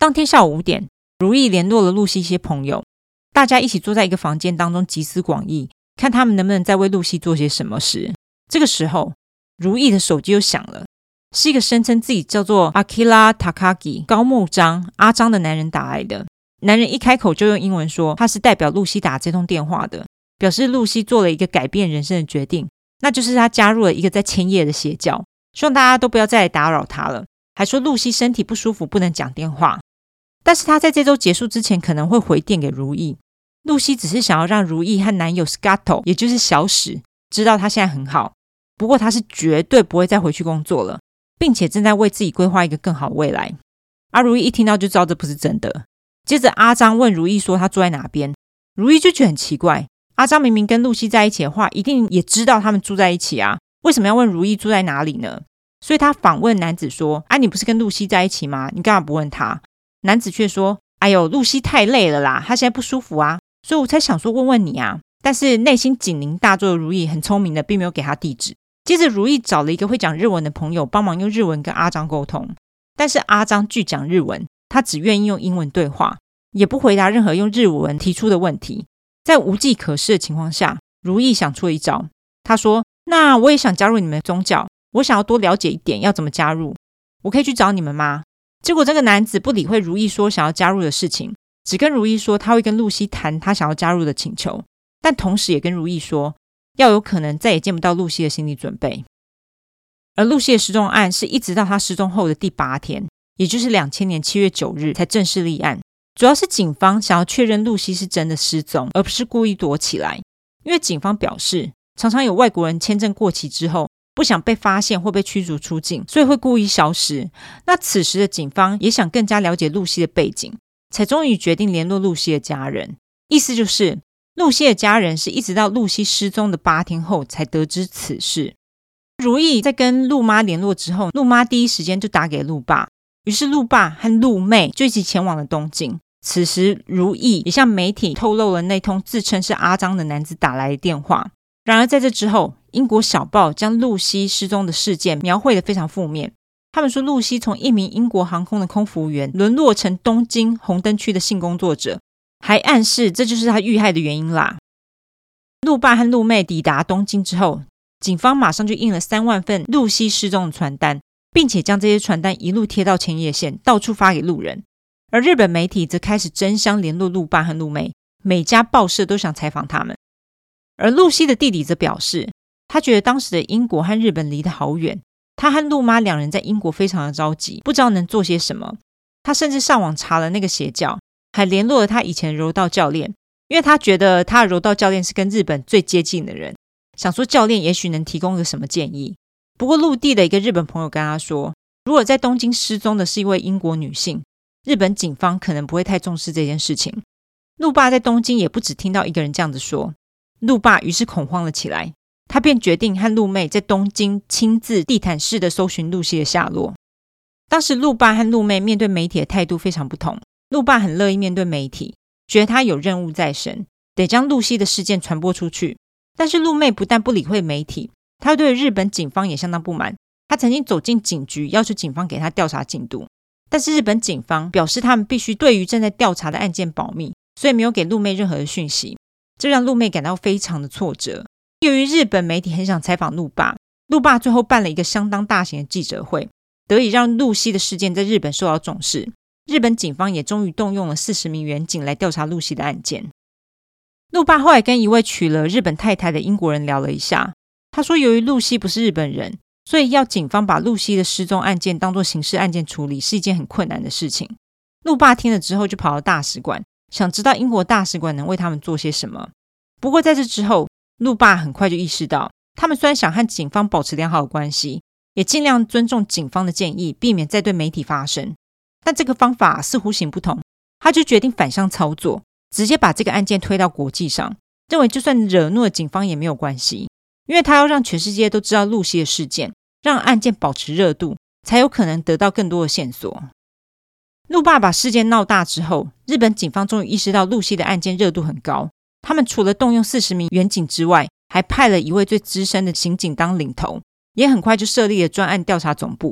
当天下午5点，如意联络了露西一些朋友，大家一起坐在一个房间当中集思广益，看他们能不能再为露西做些什么事。这个时候，如意的手机又响了，是一个声称自己叫做 Akira Takagi 高木章阿章的男人打来的。男人一开口就用英文说他是代表露西打这通电话的，表示露西做了一个改变人生的决定，那就是他加入了一个在千叶的邪教，希望大家都不要再来打扰他了，还说露西身体不舒服不能讲电话，但是他在这周结束之前可能会回电给如意。露西只是想要让如意和男友 Scotto 也就是小史知道他现在很好，不过他是绝对不会再回去工作了，并且正在为自己规划一个更好的未来。如意一听到就知道这不是真的。接着阿章问如意说他住在哪边，如意就觉得很奇怪，阿章明明跟露西在一起的话，一定也知道他们住在一起啊，为什么要问如意住在哪里呢？所以他反问男子说，你不是跟露西在一起吗？你干嘛不问他？男子却说，哎呦，露西太累了啦，她现在不舒服啊，所以我才想说问问你啊。但是内心警铃大作的如意很聪明的并没有给他地址。接着如意找了一个会讲日文的朋友帮忙用日文跟阿章沟通，但是阿章拒讲日文，他只愿意用英文对话，也不回答任何用日文提出的问题。在无计可施的情况下，如意想出了一招，他说，那我也想加入你们的宗教，我想要多了解一点，要怎么加入？我可以去找你们吗？结果这个男子不理会如意说想要加入的事情，只跟如意说他会跟露西谈他想要加入的请求，但同时也跟如意说要有可能再也见不到露西的心理准备。而露西的失踪案是一直到她失踪后的第8天，也就是2000年7月9日才正式立案，主要是警方想要确认露西是真的失踪，而不是故意躲起来。因为警方表示常常有外国人签证过期之后不想被发现或被驱逐出境，所以会故意消失。那此时的警方也想更加了解露西的背景，才终于决定联络露西的家人。意思就是露西的家人是一直到露西失踪的8天后才得知此事。如意在跟陆妈联络之后，陆妈第一时间就打给陆爸，于是陆爸和陆妹就一起前往了东京。此时如意也向媒体透露了那通自称是阿章的男子打来的电话。然而在这之后，英国小报将露西失踪的事件描绘得非常负面，他们说露西从一名英国航空的空服员沦落成东京红灯区的性工作者，还暗示这就是他遇害的原因啦。陆爸和陆妹抵达东京之后，警方马上就印了3万份露西失踪的传单，并且将这些传单一路贴到千叶县，到处发给路人。而日本媒体则开始争相联络陆爸和陆妹，每家报社都想采访他们。而露西的弟弟则表示，他觉得当时的英国和日本离得好远，他和陆妈2人在英国非常的着急，不知道能做些什么。他甚至上网查了那个邪教，还联络了他以前的柔道教练，因为他觉得他的柔道教练是跟日本最接近的人，想说教练也许能提供个什么建议。不过陆地的一个日本朋友跟他说，如果在东京失踪的是一位英国女性，日本警方可能不会太重视这件事情。陆爸在东京也不只听到一个人这样子说，陆爸于是恐慌了起来，他便决定和陆妹在东京亲自地毯式的搜寻露西的下落。当时陆爸和陆妹面对媒体的态度非常不同，陆爸很乐意面对媒体，觉得他有任务在身，得将露西的事件传播出去。但是陆妹不但不理会媒体，她对日本警方也相当不满，她曾经走进警局要求警方给她调查进度，但是日本警方表示他们必须对于正在调查的案件保密，所以没有给陆妹任何的讯息，这让陆妹感到非常的挫折。由于日本媒体很想采访陆爸，陆爸最后办了一个相当大型的记者会，得以让露西的事件在日本受到重视。日本警方也终于动用了40名员警来调查露西的案件。陆爸后来跟一位娶了日本太太的英国人聊了一下，他说由于露西不是日本人，所以要警方把露西的失踪案件当作刑事案件处理是一件很困难的事情。陆爸听了之后就跑到大使馆，想知道英国大使馆能为他们做些什么。不过在这之后，陆爸很快就意识到，他们虽然想和警方保持良好的关系，也尽量尊重警方的建议，避免再对媒体发声，但这个方法似乎行不通。他就决定反向操作，直接把这个案件推到国际上，认为就算惹怒了警方也没有关系，因为他要让全世界都知道露西的事件，让案件保持热度，才有可能得到更多的线索。陆爸把事件闹大之后，日本警方终于意识到露西的案件热度很高，他们除了动用40名员警之外，还派了一位最资深的刑警当领头，也很快就设立了专案调查总部。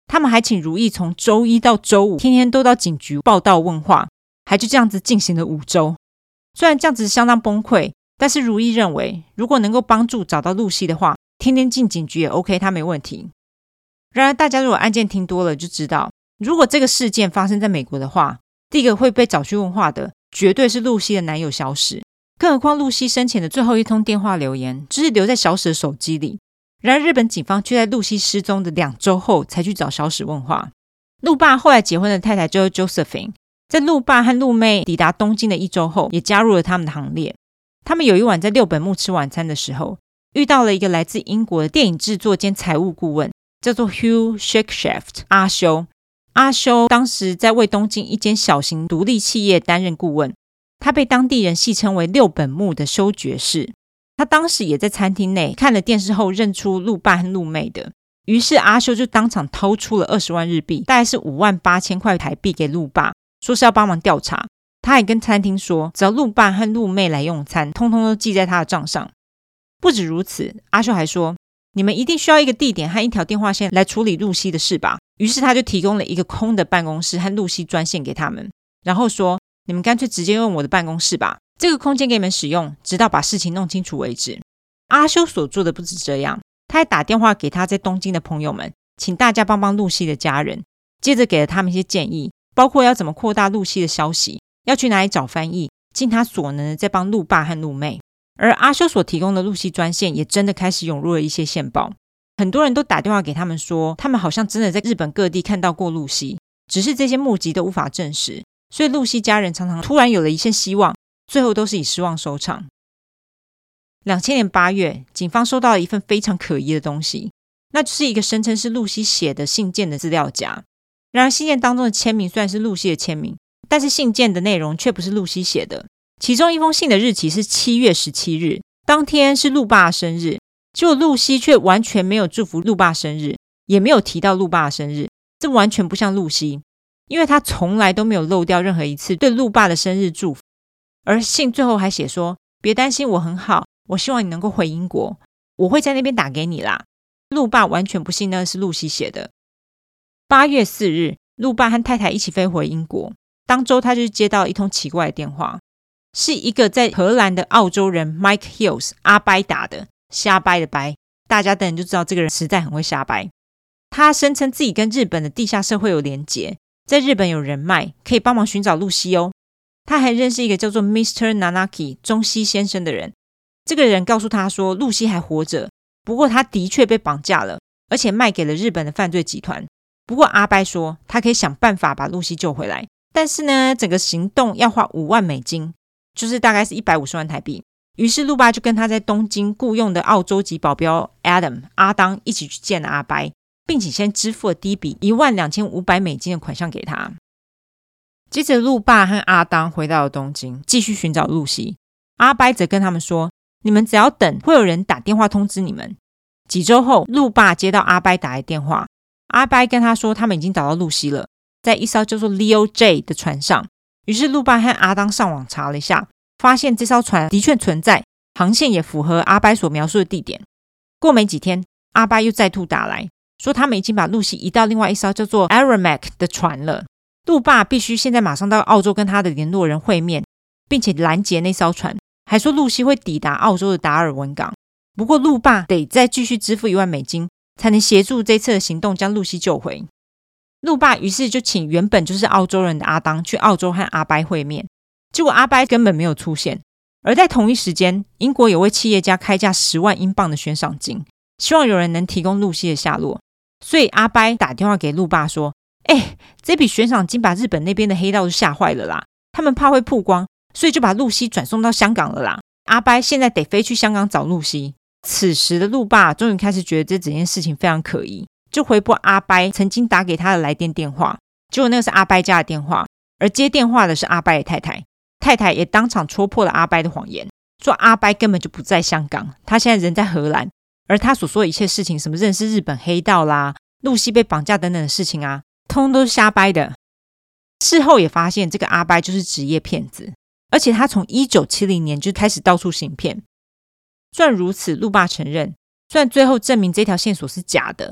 他们还请如意从周一到周五天天都到警局报到问话，还就这样子进行了5周。虽然这样子相当崩溃，但是如意认为如果能够帮助找到露西的话，天天进警局也 OK， 他没问题。然而大家如果案件听多了就知道，如果这个事件发生在美国的话，第一个会被找去问话的绝对是露西的男友小史，更何况露西生前的最后一通电话留言就是留在小史的手机里。然而日本警方却在露西失踪的2周后才去找小史问话。路霸后来结婚的太太就是 Josephine， 在路霸和路妹抵达东京的1周后也加入了他们的行列。他们有一晚在六本木吃晚餐的时候，遇到了一个来自英国的电影制作兼财务顾问，叫做 Hugh Shakeshaft 阿修。阿修当时在为东京一间小型独立企业担任顾问，他被当地人戏称为六本木的修爵士。他当时也在餐厅内看了电视后认出路霸和路妹的，于是阿修就当场掏出了20万日币，大概是58000块台币给路霸，说是要帮忙调查。他还跟餐厅说，只要路霸和路妹来用餐，通通都记在他的账上。不止如此，阿修还说，你们一定需要一个地点和一条电话线来处理露西的事吧。于是他就提供了一个空的办公室和露西专线给他们，然后说，你们干脆直接用我的办公室吧，这个空间给你们使用，直到把事情弄清楚为止。阿修所做的不止这样，他还打电话给他在东京的朋友们，请大家帮帮露西的家人，接着给了他们一些建议，包括要怎么扩大露西的消息，要去哪里找翻译，尽他所能的在帮路霸和路妹。而阿修所提供的露西专线也真的开始涌入了一些线报，很多人都打电话给他们说，他们好像真的在日本各地看到过露西，只是这些目击都无法证实，所以露西家人常常突然有了一线希望，最后都是以失望收场。2000年8月，警方收到了一份非常可疑的东西，那就是一个声称是露西写的信件的资料夹。然而信件当中的签名虽然是露西的签名，但是信件的内容却不是露西写的。其中一封信的日期是7月17日，当天是路霸的生日，结果露西却完全没有祝福路霸生日，也没有提到路霸的生日，这完全不像露西，因为她从来都没有漏掉任何一次对路霸的生日祝福。而信最后还写说，别担心，我很好，我希望你能够回英国，我会在那边打给你啦。路霸完全不信那是露西写的。8月4日，路霸和太太一起飞回英国，当周他就接到一通奇怪的电话，是一个在荷兰的澳洲人 Mike Hills 阿掰打的，瞎掰的掰，大家等人就知道这个人实在很会瞎掰。他声称自己跟日本的地下社会有连结，在日本有人脉，可以帮忙寻找露西哦。他还认识一个叫做 Mr. Nanaki 中西先生的人，这个人告诉他说露西还活着，不过他的确被绑架了，而且卖给了日本的犯罪集团。不过阿掰说他可以想办法把露西救回来，但是呢，整个行动要花$5万，就是大概是150万台币。于是路霸就跟他在东京雇用的澳洲籍保镖 Adam 阿当一起去见了阿掰，并且先支付了第一笔$12,500的款项给他。接着路霸和阿当回到了东京，继续寻找露西。阿掰则跟他们说，你们只要等，会有人打电话通知你们。几周后，路霸接到阿掰打来电话，阿掰跟他说他们已经找到露西了，在一艘叫做 Leo J 的船上。于是路霸和阿当上网查了一下，发现这艘船的确存在，航线也符合阿掰所描述的地点。过没几天，阿掰又再度打来，说他们已经把露西移到另外一艘叫做 Aramac 的船了。路霸必须现在马上到澳洲跟他的联络人会面，并且拦截那艘船，还说露西会抵达澳洲的达尔文港。不过路霸得再继续支付$1万，才能协助这次的行动将露西救回。路霸于是就请原本就是澳洲人的阿当去澳洲和阿掰会面，结果阿掰根本没有出现。而在同一时间，英国有位企业家开价$10万的悬赏金，希望有人能提供露西的下落。所以阿掰打电话给路霸说，这笔悬赏金把日本那边的黑道都吓坏了啦，他们怕会曝光，所以就把露西转送到香港了啦。阿掰现在得飞去香港找露西。此时的路霸终于开始觉得这整件事情非常可疑，就回拨阿掰曾经打给他的来电电话，结果那个是阿掰家的电话，而接电话的是阿掰的太太。太太也当场戳破了阿掰的谎言，说阿掰根本就不在香港，他现在人在荷兰，而他所说的一切事情，什么认识日本黑道啦、露西被绑架等等的事情啊，通通都是瞎掰的。事后也发现这个阿掰就是职业骗子，而且他从1970年就开始到处行骗。虽然如此，路霸承认，虽然最后证明这条线索是假的，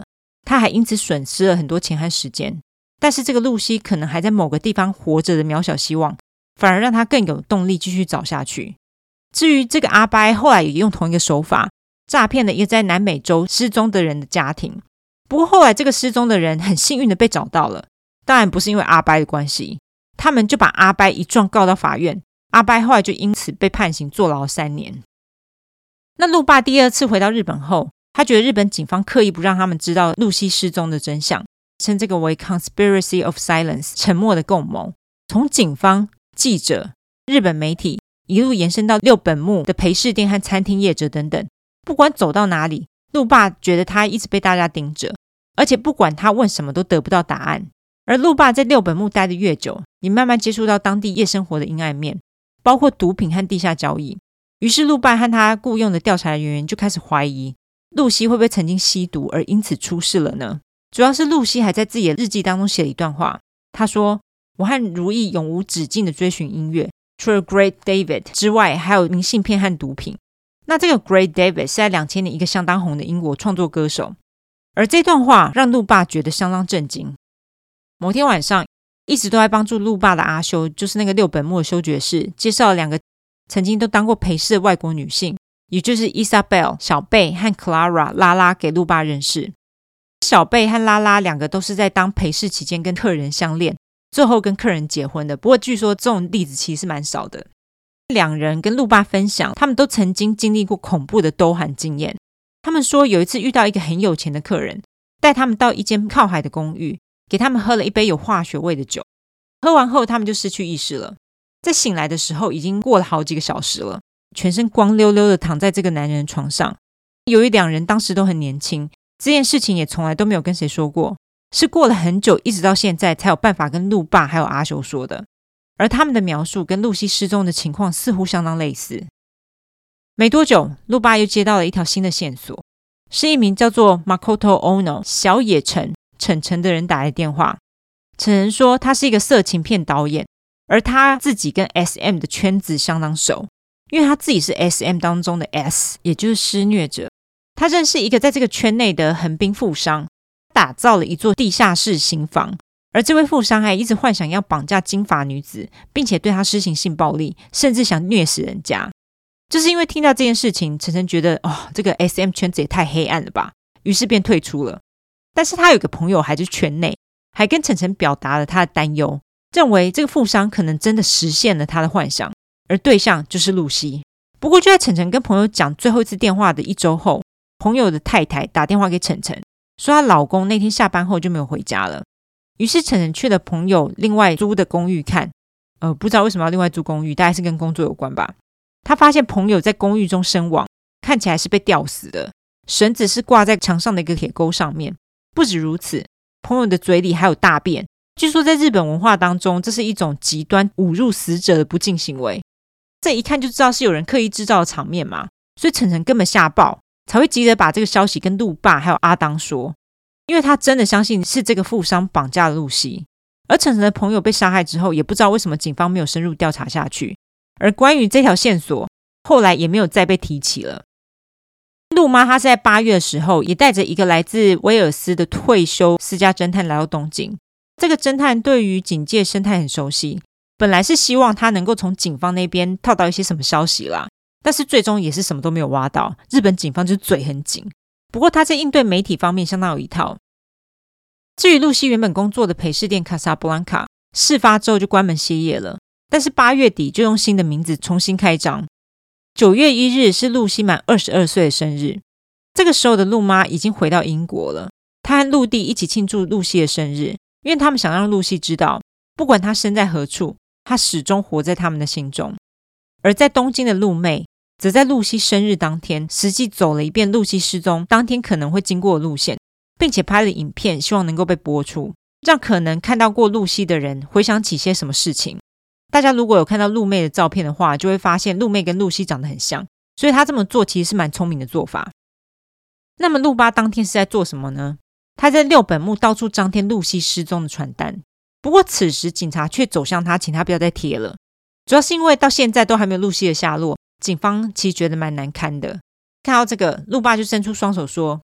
他还因此损失了很多钱和时间。但是这个露西可能还在某个地方活着的渺小希望，反而让他更有动力继续找下去。至于这个阿掰后来也用同一个手法诈骗了一个在南美洲失踪的人的家庭，不过后来这个失踪的人很幸运的被找到了，当然不是因为阿掰的关系，他们就把阿掰一状告到法院，阿掰后来就因此被判刑坐牢3年。那路霸第2次回到日本后，他觉得日本警方刻意不让他们知道露西失踪的真相，称这个为 conspiracy of silence 沉默的共谋。从警方、记者、日本媒体一路延伸到六本木的陪侍店和餐厅业者等等，不管走到哪里，路霸觉得他一直被大家盯着，而且不管他问什么都得不到答案。而路霸在六本木待得越久，也慢慢接触到当地夜生活的阴暗面，包括毒品和地下交易。于是路霸和他雇佣的调查人员就开始怀疑露西会不会曾经吸毒而因此出事了呢？主要是露西还在自己的日记当中写了一段话，他说：我和如意永无止境的追寻音乐，除了 Great David 之外，还有明信片和毒品。那这个 Great David 是在2000年一个相当红的英国创作歌手，而这段话让路霸觉得相当震惊。某天晚上，一直都在帮助路霸的阿修，就是那个六本木的修爵士，介绍了2个曾经都当过陪侍的外国女性，也就是 Isabel 小贝和 Clara 拉拉给路霸认识。小贝和拉拉2个都是在当陪侍期间跟客人相恋，最后跟客人结婚的，不过据说这种例子其实蛮少的。2人跟路霸分享他们都曾经经历过恐怖的兜寒经验。他们说有一次遇到一个很有钱的客人，带他们到一间靠海的公寓，给他们喝了一杯有化学味的酒，喝完后他们就失去意识了。在醒来的时候已经过了好几个小时了，全身光溜溜的躺在这个男人的床上。由于2人当时都很年轻，这件事情也从来都没有跟谁说过，是过了很久一直到现在才有办法跟路霸还有阿修说的。而他们的描述跟露西失踪的情况似乎相当类似。没多久，路霸又接到了一条新的线索，是一名叫做 Makoto Ono 小野诚的人打来电话。诚人说他是一个色情片导演，而他自己跟 SM 的圈子相当熟，因为他自己是 SM 当中的 S， 也就是施虐者。他认识一个在这个圈内的横滨富商，打造了一座地下室刑房，而这位富商还一直幻想要绑架金发女子，并且对她施行性暴力，甚至想虐死人家。就是因为听到这件事情，晨晨觉得这个 SM 圈子也太黑暗了吧，于是便退出了。但是他有个朋友还是圈内，还跟晨晨表达了他的担忧，认为这个富商可能真的实现了他的幻想，而对象就是露西。不过就在晨晨跟朋友讲最后一次电话的1周后，朋友的太太打电话给晨晨，说她老公那天下班后就没有回家了。于是晨晨去了朋友另外租的公寓看，不知道为什么要另外租公寓，大概是跟工作有关吧。他发现朋友在公寓中身亡，看起来是被吊死的，绳子是挂在墙上的一个铁钩上面。不止如此，朋友的嘴里还有大便，据说在日本文化当中，这是一种极端侮辱死者的不敬行为。这一看就知道是有人刻意制造的场面嘛，所以晨晨根本吓爆，才会急着把这个消息跟路霸还有阿当说，因为他真的相信是这个富商绑架了露西。而晨晨的朋友被杀害之后，也不知道为什么警方没有深入调查下去，而关于这条线索后来也没有再被提起了。路妈她是在8月的时候也带着一个来自威尔斯的退休私家侦探来到东京。这个侦探对于警界生态很熟悉，本来是希望他能够从警方那边套到一些什么消息啦，但是最终也是什么都没有挖到。日本警方就是嘴很紧，不过他在应对媒体方面相当有一套。至于露西原本工作的陪侍店卡萨布兰卡，事发之后就关门歇业了，但是8月底就用新的名字重新开张。9月1日是露西满22岁的生日，这个时候的路妈已经回到英国了，她和陆弟一起庆祝露西的生日，因为他们想让露西知道，不管她身在何处，她始终活在他们的心中。而在东京的陆妹则在露西生日当天实际走了一遍露西失踪当天可能会经过的路线，并且拍了影片，希望能够被播出，让可能看到过露西的人回想起些什么事情。大家如果有看到露妹的照片的话，就会发现露妹跟露西长得很像，所以她这么做其实是蛮聪明的做法。那么路霸当天是在做什么呢？他在六本木到处张贴露西失踪的传单，不过此时警察却走向他，请他不要再贴了，主要是因为到现在都还没有露西的下落，警方其实觉得蛮难堪的。看到这个，路霸就伸出双手说，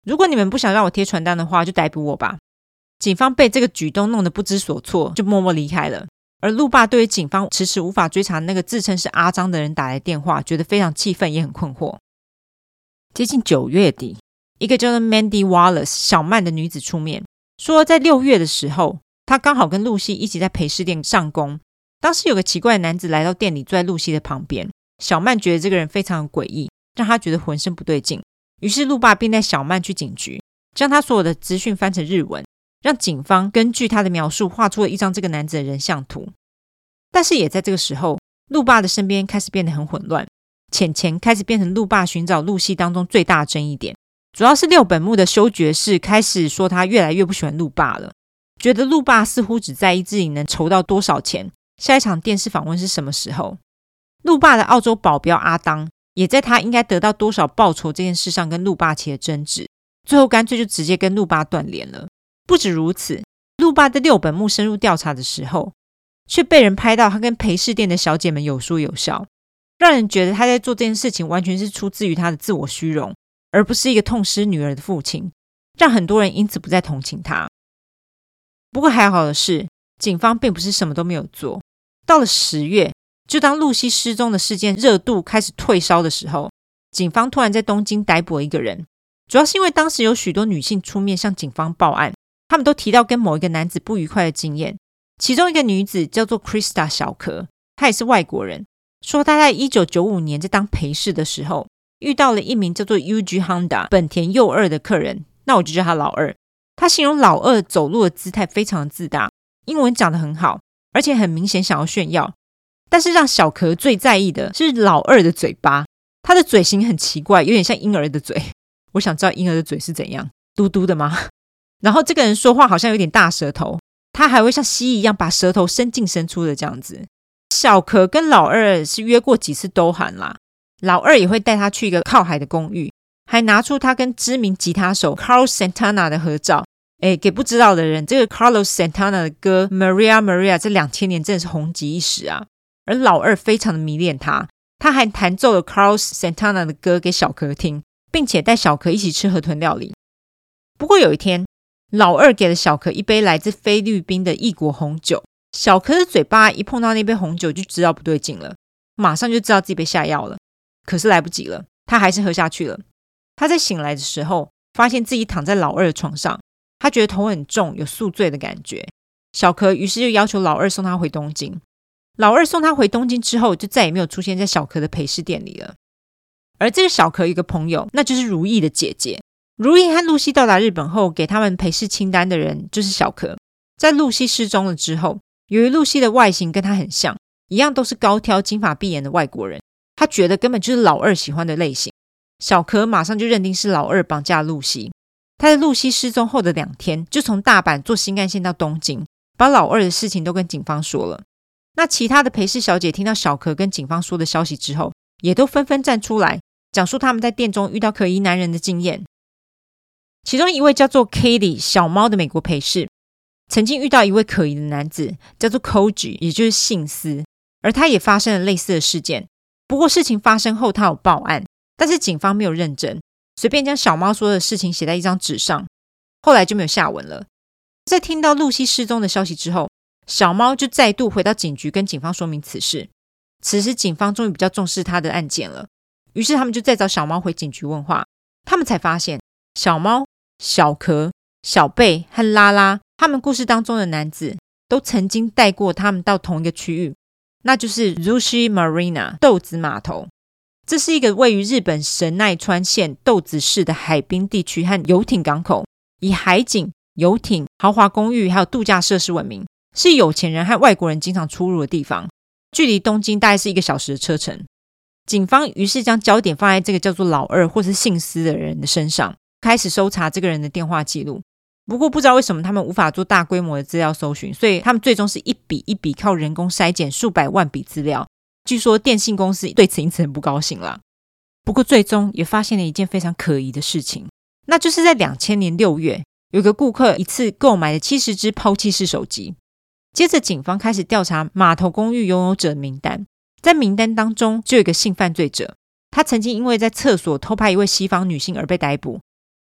如果你们不想让我贴传单的话，就逮捕我吧。警方被这个举动弄得不知所措，就默默离开了。而路霸对于警方迟迟无法追查那个自称是阿张的人打来电话，觉得非常气愤，也很困惑。接近9月底，一个叫做 Mandy Wallace 小曼的女子出面，说在6月的时候，她刚好跟露西一起在陪饰店上工。当时有个奇怪的男子来到店里，坐在露西的旁边。小曼觉得这个人非常诡异，让她觉得浑身不对劲。于是路霸便带小曼去警局，将他所有的资讯翻成日文，让警方根据他的描述画出了一张这个男子的人像图。但是也在这个时候，路霸的身边开始变得很混乱，钱钱开始变成路霸寻找露西当中最大的争议点。主要是6本木的修爵士开始说他越来越不喜欢路霸了，觉得路霸似乎只在意自己能筹到多少钱，下一场电视访问是什么时候。路霸的澳洲保镖阿当也在他应该得到多少报酬这件事上跟路霸起了争执，最后干脆就直接跟路霸断联了。不止如此，路霸在6本木深入调查的时候，却被人拍到他跟陪饰店的小姐们有说有笑，让人觉得他在做这件事情完全是出自于他的自我虚荣，而不是一个痛失女儿的父亲，让很多人因此不再同情他。不过还好的是，警方并不是什么都没有做。到了10月，就当露西失踪的事件热度开始退烧的时候，警方突然在东京逮捕了一个人，主要是因为当时有许多女性出面向警方报案，他们都提到跟某一个男子不愉快的经验。其中一个女子叫做 Krista 小壳，她也是外国人，说她在1995年在当陪侍的时候遇到了一名叫做 UG Honda 本田佑二的客人，那我就叫他老二。他形容老二走路的姿态非常的自大，英文讲得很好，而且很明显想要炫耀。但是让小壳最在意的是老二的嘴巴，他的嘴型很奇怪，有点像婴儿的嘴。我想知道婴儿的嘴是怎样，嘟嘟的吗？然后这个人说话好像有点大舌头，他还会像蜥蜴一样把舌头伸进伸出的这样子。小壳跟老二是约过几次兜涵啦，老二也会带他去一个靠海的公寓，还拿出他跟知名吉他手 Carlos Santana 的合照。给不知道的人，这个 Carlos Santana 的歌 Maria Maria 这2000年真的是红极一时啊。而老二非常的迷恋他，他还弹奏了 Carlos Santana 的歌给小壳听，并且带小壳一起吃河豚料理。不过有一天，老二给了小壳一杯来自菲律宾的异国红酒，小壳的嘴巴一碰到那杯红酒就知道不对劲了，马上就知道自己被下药了。可是来不及了，他还是喝下去了。他在醒来的时候发现自己躺在老二的床上，他觉得头很重，有宿醉的感觉。小壳于是就要求老二送他回东京。老二送他回东京之后，就再也没有出现在小壳的陪侍店里了。而这个小壳有一个朋友，那就是如意的姐姐。如意和露西到达日本后，给他们陪侍清单的人就是小壳。在露西失踪了之后，由于露西的外形跟她很像，一样都是高挑金发碧眼的外国人，他觉得根本就是老二喜欢的类型。小壳马上就认定是老二绑架露西。他在露西失踪后的2天，就从大阪坐新干线到东京，把老二的事情都跟警方说了。那其他的陪侍小姐听到小壳跟警方说的消息之后，也都纷纷站出来讲述他们在店中遇到可疑男人的经验。其中一位叫做 Katie 小猫的美国陪侍，曾经遇到一位可疑的男子叫做 Koji， 也就是信司，而他也发生了类似的事件。不过事情发生后他有报案，但是警方没有认真，随便将小猫说的事情写在一张纸上，后来就没有下文了。在听到露西失踪的消息之后，小猫就再度回到警局跟警方说明此事。此时警方终于比较重视他的案件了，于是他们就再找小猫回警局问话。他们才发现小猫、小壳、小贝和拉拉他们故事当中的男子都曾经带过他们到同一个区域，那就是 Zushi Marina 豆子码头。这是一个位于日本神奈川县豆子市的海滨地区和游艇港口，以海景、游艇、豪华公寓还有度假设施闻名，是有钱人和外国人经常出入的地方，距离东京大概是1个小时的车程。警方于是将焦点放在这个叫做老二或是信司的人的身上，开始搜查这个人的电话记录。不过不知道为什么他们无法做大规模的资料搜寻，所以他们最终是一笔一笔靠人工筛检数百万笔资料。据说电信公司对此因此很不高兴啦。不过最终也发现了一件非常可疑的事情，那就是在2000年6月，有个顾客一次购买了70只抛弃式手机。接着警方开始调查码头公寓拥有者名单，在名单当中就有一个性犯罪者，他曾经因为在厕所偷拍一位西方女性而被逮捕。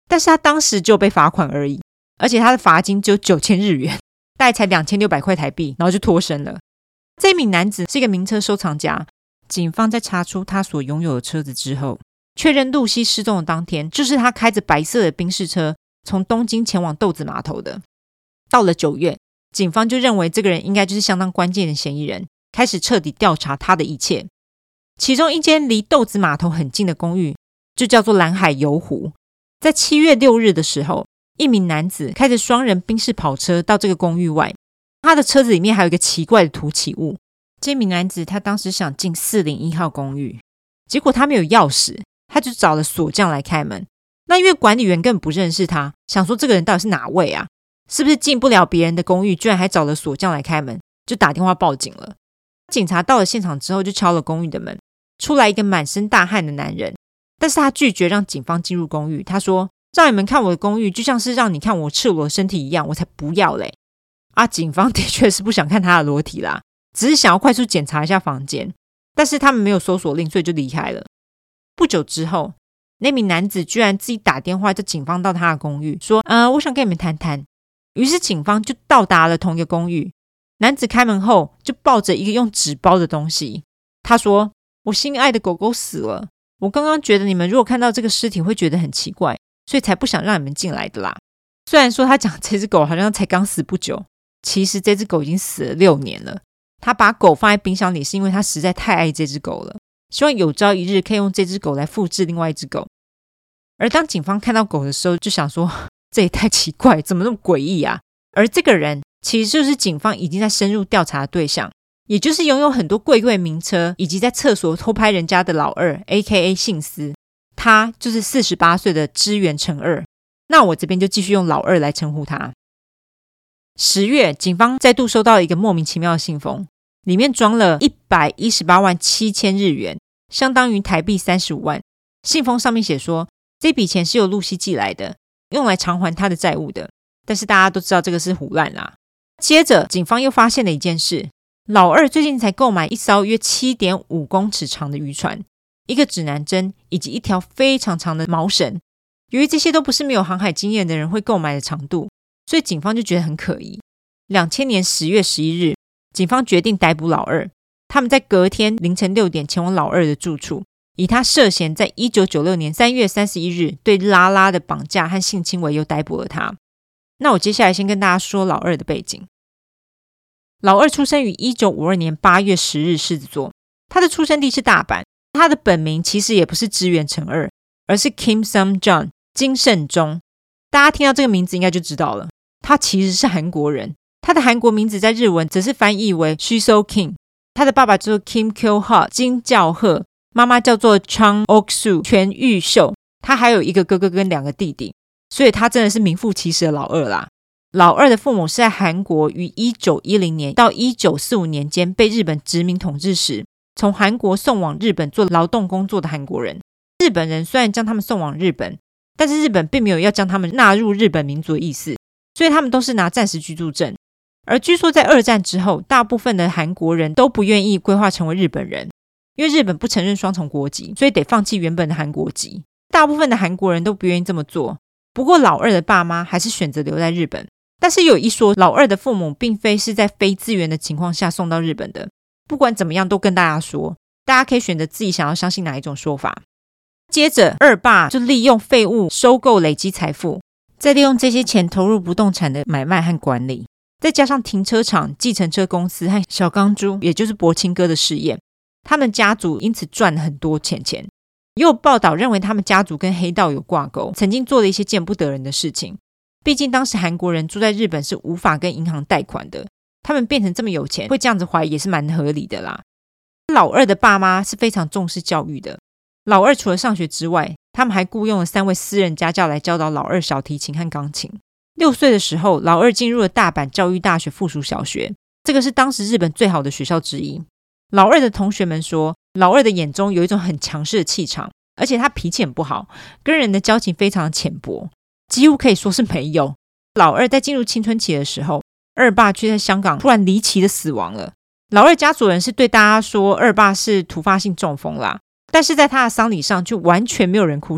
但是他当时就被罚款而已，而且他的罚金只有9000日元，大概才2600块台币，然后就脱身了。这名男子是一个名车收藏家，警方在查出他所拥有的车子之后，确认露西失踪的当天就是他开着白色的宾士车从东京前往豆子码头的。到了9月，警方就认为这个人应该就是相当关键的嫌疑人，开始彻底调查他的一切。其中一间离豆子码头很近的公寓就叫做蓝海游湖。在7月6日的时候，一名男子开着双人宾士跑车到这个公寓外，他的车子里面还有一个奇怪的凸起物。这名男子他当时想进401号公寓，结果他没有钥匙，他就找了锁匠来开门。那因为管理员根本不认识他，想说这个人到底是哪位啊？是不是进不了别人的公寓，居然还找了锁匠来开门，就打电话报警了。警察到了现场之后就敲了公寓的门，出来一个满身大汗的男人，但是他拒绝让警方进入公寓。他说，让你们看我的公寓就像是让你看我赤裸的身体一样，我才不要嘞。警方的确是不想看他的裸体啦，只是想要快速检查一下房间，但是他们没有搜索令，所以就离开了。不久之后，那名男子居然自己打电话叫警方到他的公寓，说我想跟你们谈谈。于是警方就到达了同一个公寓，男子开门后就抱着一个用纸包的东西。他说，我心爱的狗狗死了，我刚刚觉得你们如果看到这个尸体会觉得很奇怪，所以才不想让你们进来的啦。虽然说他讲这只狗好像才刚死不久，其实这只狗已经死了6年了。他把狗放在冰箱里是因为他实在太爱这只狗了，希望有朝一日可以用这只狗来复制另外一只狗。而当警方看到狗的时候，就想说这也太奇怪，怎么那么诡异啊？而这个人其实就是警方已经在深入调查的对象，也就是拥有很多贵贵名车以及在厕所偷拍人家的老二 AKA 姓司，他就是48岁的支原成二。那我这边就继续用老二来称呼他。10月，警方再度收到一个莫名其妙的信封，里面装了118万7千日元，相当于台币35万。信封上面写说，这笔钱是由露西寄来的，用来偿还他的债务的。但是大家都知道这个是唬烂啦。接着警方又发现了一件事，老二最近才购买一艘约 7.5 公尺长的渔船，一个指南针以及一条非常长的毛绳。由于这些都不是没有航海经验的人会购买的长度，所以警方就觉得很可疑。2000年10月11日，警方决定逮捕老二。他们在隔天凌晨6点前往老二的住处，以他涉嫌在1996年3月31日对拉拉的绑架和性侵为由逮捕了他。那我接下来先跟大家说老二的背景。老二出生于1952年8月10日狮子座，他的出生地是大阪。他的本名其实也不是支原成二，而是 Kim Sung-jong 金圣中。大家听到这个名字应该就知道了，他其实是韩国人。他的韩国名字在日文则是翻译为 Shiso Kim。他的爸爸叫做 Kim Kyo-ha 金教赫，妈妈叫做 Chang Ok-su 全玉秀。他还有一个哥哥跟2个弟弟，所以他真的是名副其实的老二啦。老二的父母是在韩国于1910年到1945年间被日本殖民统治时，从韩国送往日本做劳动工作的韩国人。日本人虽然将他们送往日本，但是日本并没有要将他们纳入日本民族的意思，所以他们都是拿暂时居住证。而据说在2战之后，大部分的韩国人都不愿意规划成为日本人，因为日本不承认双重国籍，所以得放弃原本的韩国籍。大部分的韩国人都不愿意这么做，不过老二的爸妈还是选择留在日本。但是有一说，老二的父母并非是在非自愿的情况下送到日本的。不管怎么样都跟大家说，大家可以选择自己想要相信哪一种说法。接着二爸就利用废物收购累积财富，再利用这些钱投入不动产的买卖和管理，再加上停车场、计程车公司和小钢珠，也就是柏青哥的事业，他们家族因此赚了很多钱。也有报道认为他们家族跟黑道有挂钩，曾经做了一些见不得人的事情。毕竟当时韩国人住在日本是无法跟银行贷款的，他们变成这么有钱，会这样子怀疑也是蛮合理的啦。老二的爸妈是非常重视教育的，老二除了上学之外，他们还雇佣了3位私人家教来教导老二小提琴和钢琴。6岁的时候，老二进入了大阪教育大学附属小学，这个是当时日本最好的学校之一。老二的同学们说，老二的眼中有一种很强势的气场，而且他脾气很不好，跟人的交情非常的浅薄，几乎可以说是没有。老二在进入青春期的时候，二爸却在香港突然离奇的死亡了。老二家族人是对大家说二爸是突发性中风啦，但是在他的丧礼上就完全没有人哭泣，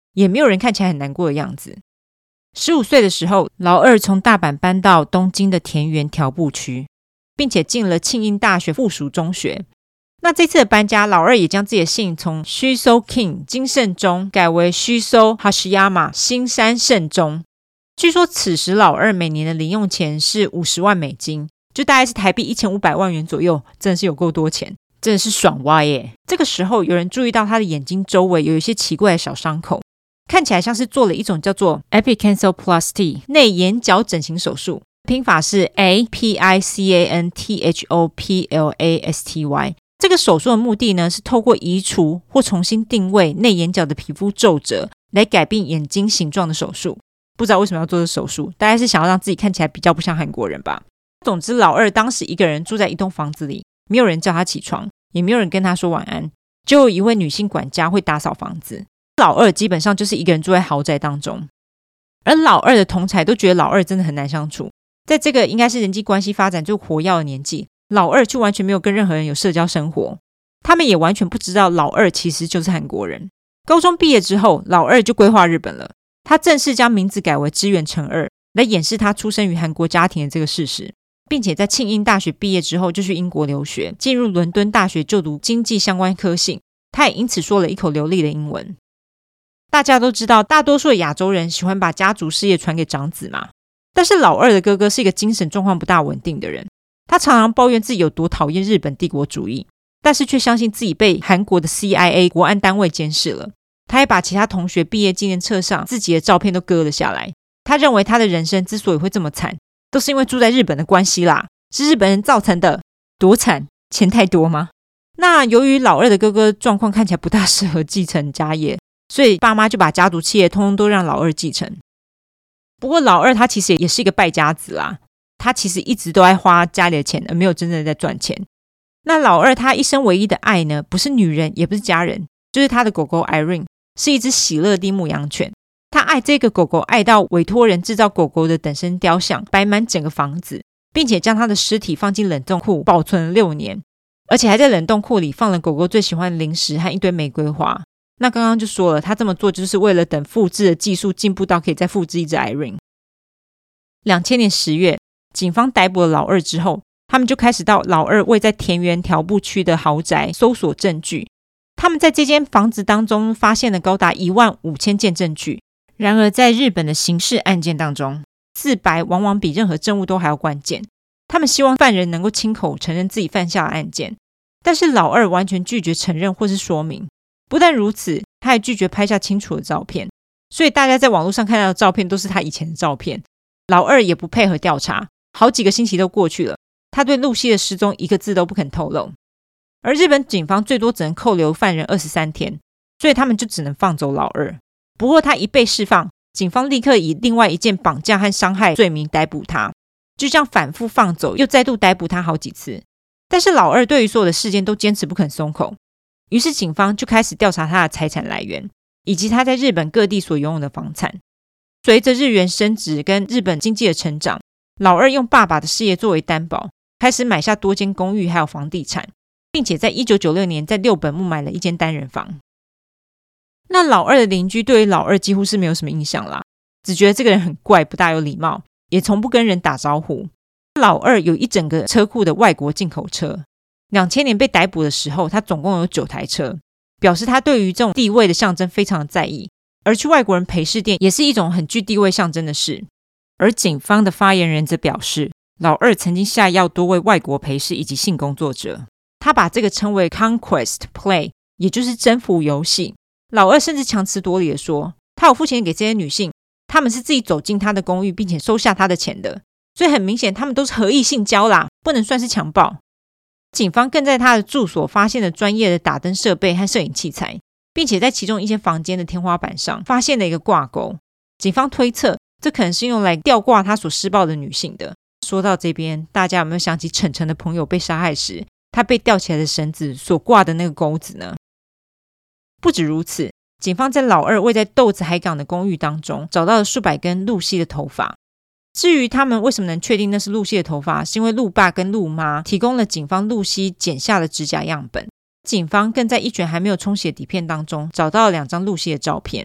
也没有人看起来很难过的样子。15岁的时候，老二从大阪搬到东京的田园条布区，并且进了庆应大学附属中学。那这次的搬家，老二也将自己的姓从 Shiso King 金圣中改为 Shiso Hashiyama 新山圣中。据说此时老二每年的零用钱是50万美金，就大概是台币1500万元左右，真的是有够多钱，真的是爽歪耶。这个时候有人注意到他的眼睛周围有一些奇怪的小伤口，看起来像是做了一种叫做 Epicanthoplasty 内眼角整形手术，拼法是 Epicanthoplasty。 这个手术的目的呢，是透过移除或重新定位内眼角的皮肤皱褶来改变眼睛形状的手术。不知道为什么要做这手术，大概是想要让自己看起来比较不像韩国人吧。总之老二当时一个人住在一栋房子里，没有人叫他起床，也没有人跟他说晚安，就有一位女性管家会打扫房子。老二基本上就是一个人住在豪宅当中，而老二的同侪都觉得老二真的很难相处。在这个应该是人际关系发展最活跃的年纪，老二就完全没有跟任何人有社交生活，他们也完全不知道老二其实就是韩国人。高中毕业之后，老二就规划日本了，他正式将名字改为支原成二，来掩饰他出生于韩国家庭的这个事实，并且在庆应大学毕业之后就去英国留学，进入伦敦大学就读经济相关科系，他也因此说了一口流利的英文。大家都知道大多数的亚洲人喜欢把家族事业传给长子嘛，但是老二的哥哥是一个精神状况不大稳定的人，他常常抱怨自己有多讨厌日本帝国主义，但是却相信自己被韩国的 CIA 国安单位监视了。他还把其他同学毕业纪念册上自己的照片都割了下来。他认为他的人生之所以会这么惨，都是因为住在日本的关系啦，是日本人造成的。多惨？钱太多吗？那由于老二的哥哥状况看起来不大适合继承家业，所以爸妈就把家族企业通通都让老二继承。不过老二他其实也是一个败家子啦，他其实一直都在花家里的钱，而没有真正在赚钱。那老二他一生唯一的爱呢，不是女人也不是家人，就是他的狗狗 Irene， 是一只喜乐蒂牧羊犬。他爱这个狗狗爱到委托人制造狗狗的等身雕像摆满整个房子，并且将他的尸体放进冷冻库保存了6年，而且还在冷冻库里放了狗狗最喜欢的零食和一堆玫瑰花。那刚刚就说了，他这么做就是为了等复制的技术进步到可以再复制一只 Irene。 2000年10月，警方逮捕了老二之后，他们就开始到老二位在田园条布区的豪宅搜索证据。他们在这间房子当中发现了高达15000件证据。然而在日本的刑事案件当中，自白往往比任何证物都还要关键。他们希望犯人能够亲口承认自己犯下的案件，但是老二完全拒绝承认或是说明。不但如此，他还拒绝拍下清楚的照片，所以大家在网络上看到的照片都是他以前的照片。老二也不配合调查，好几个星期都过去了，他对露西的失踪一个字都不肯透露。而日本警方最多只能扣留犯人23天，所以他们就只能放走老二。不过他一被释放，警方立刻以另外一件绑架和伤害罪名逮捕他，就这样反复放走，又再度逮捕他好几次。但是老二对于所有的事件都坚持不肯松口，于是警方就开始调查他的财产来源，以及他在日本各地所拥有的房产。随着日元升值跟日本经济的成长，老二用爸爸的事业作为担保，开始买下多间公寓还有房地产，并且在1996年在六本木买了一间单人房。那老二的邻居对于老二几乎是没有什么印象啦，只觉得这个人很怪，不大有礼貌，也从不跟人打招呼。老二有一整个车库的外国进口车，2000年被逮捕的时候，他总共有9台车，表示他对于这种地位的象征非常的在意。而去外国人陪侍店也是一种很具地位象征的事。而警方的发言人则表示，老二曾经下药多位外国陪侍以及性工作者，他把这个称为 Conquest Play， 也就是征服游戏。老二甚至强词夺理的说，他有付钱给这些女性，他们是自己走进他的公寓并且收下他的钱的，所以很明显他们都是合意性交啦，不能算是强暴。警方更在他的住所发现了专业的打灯设备和摄影器材，并且在其中一间房间的天花板上发现了一个挂钩。警方推测这可能是用来吊挂他所施暴的女性的。说到这边，大家有没有想起晨晨的朋友被杀害时，他被吊起来的绳子所挂的那个钩子呢？不止如此，警方在老二位在豆子海港的公寓当中找到了数百根露西的头发。至于他们为什么能确定那是露西的头发，是因为露爸跟露妈提供了警方露西剪下的指甲样本。警方更在一卷还没有冲洗的底片当中找到了2张露西的照片，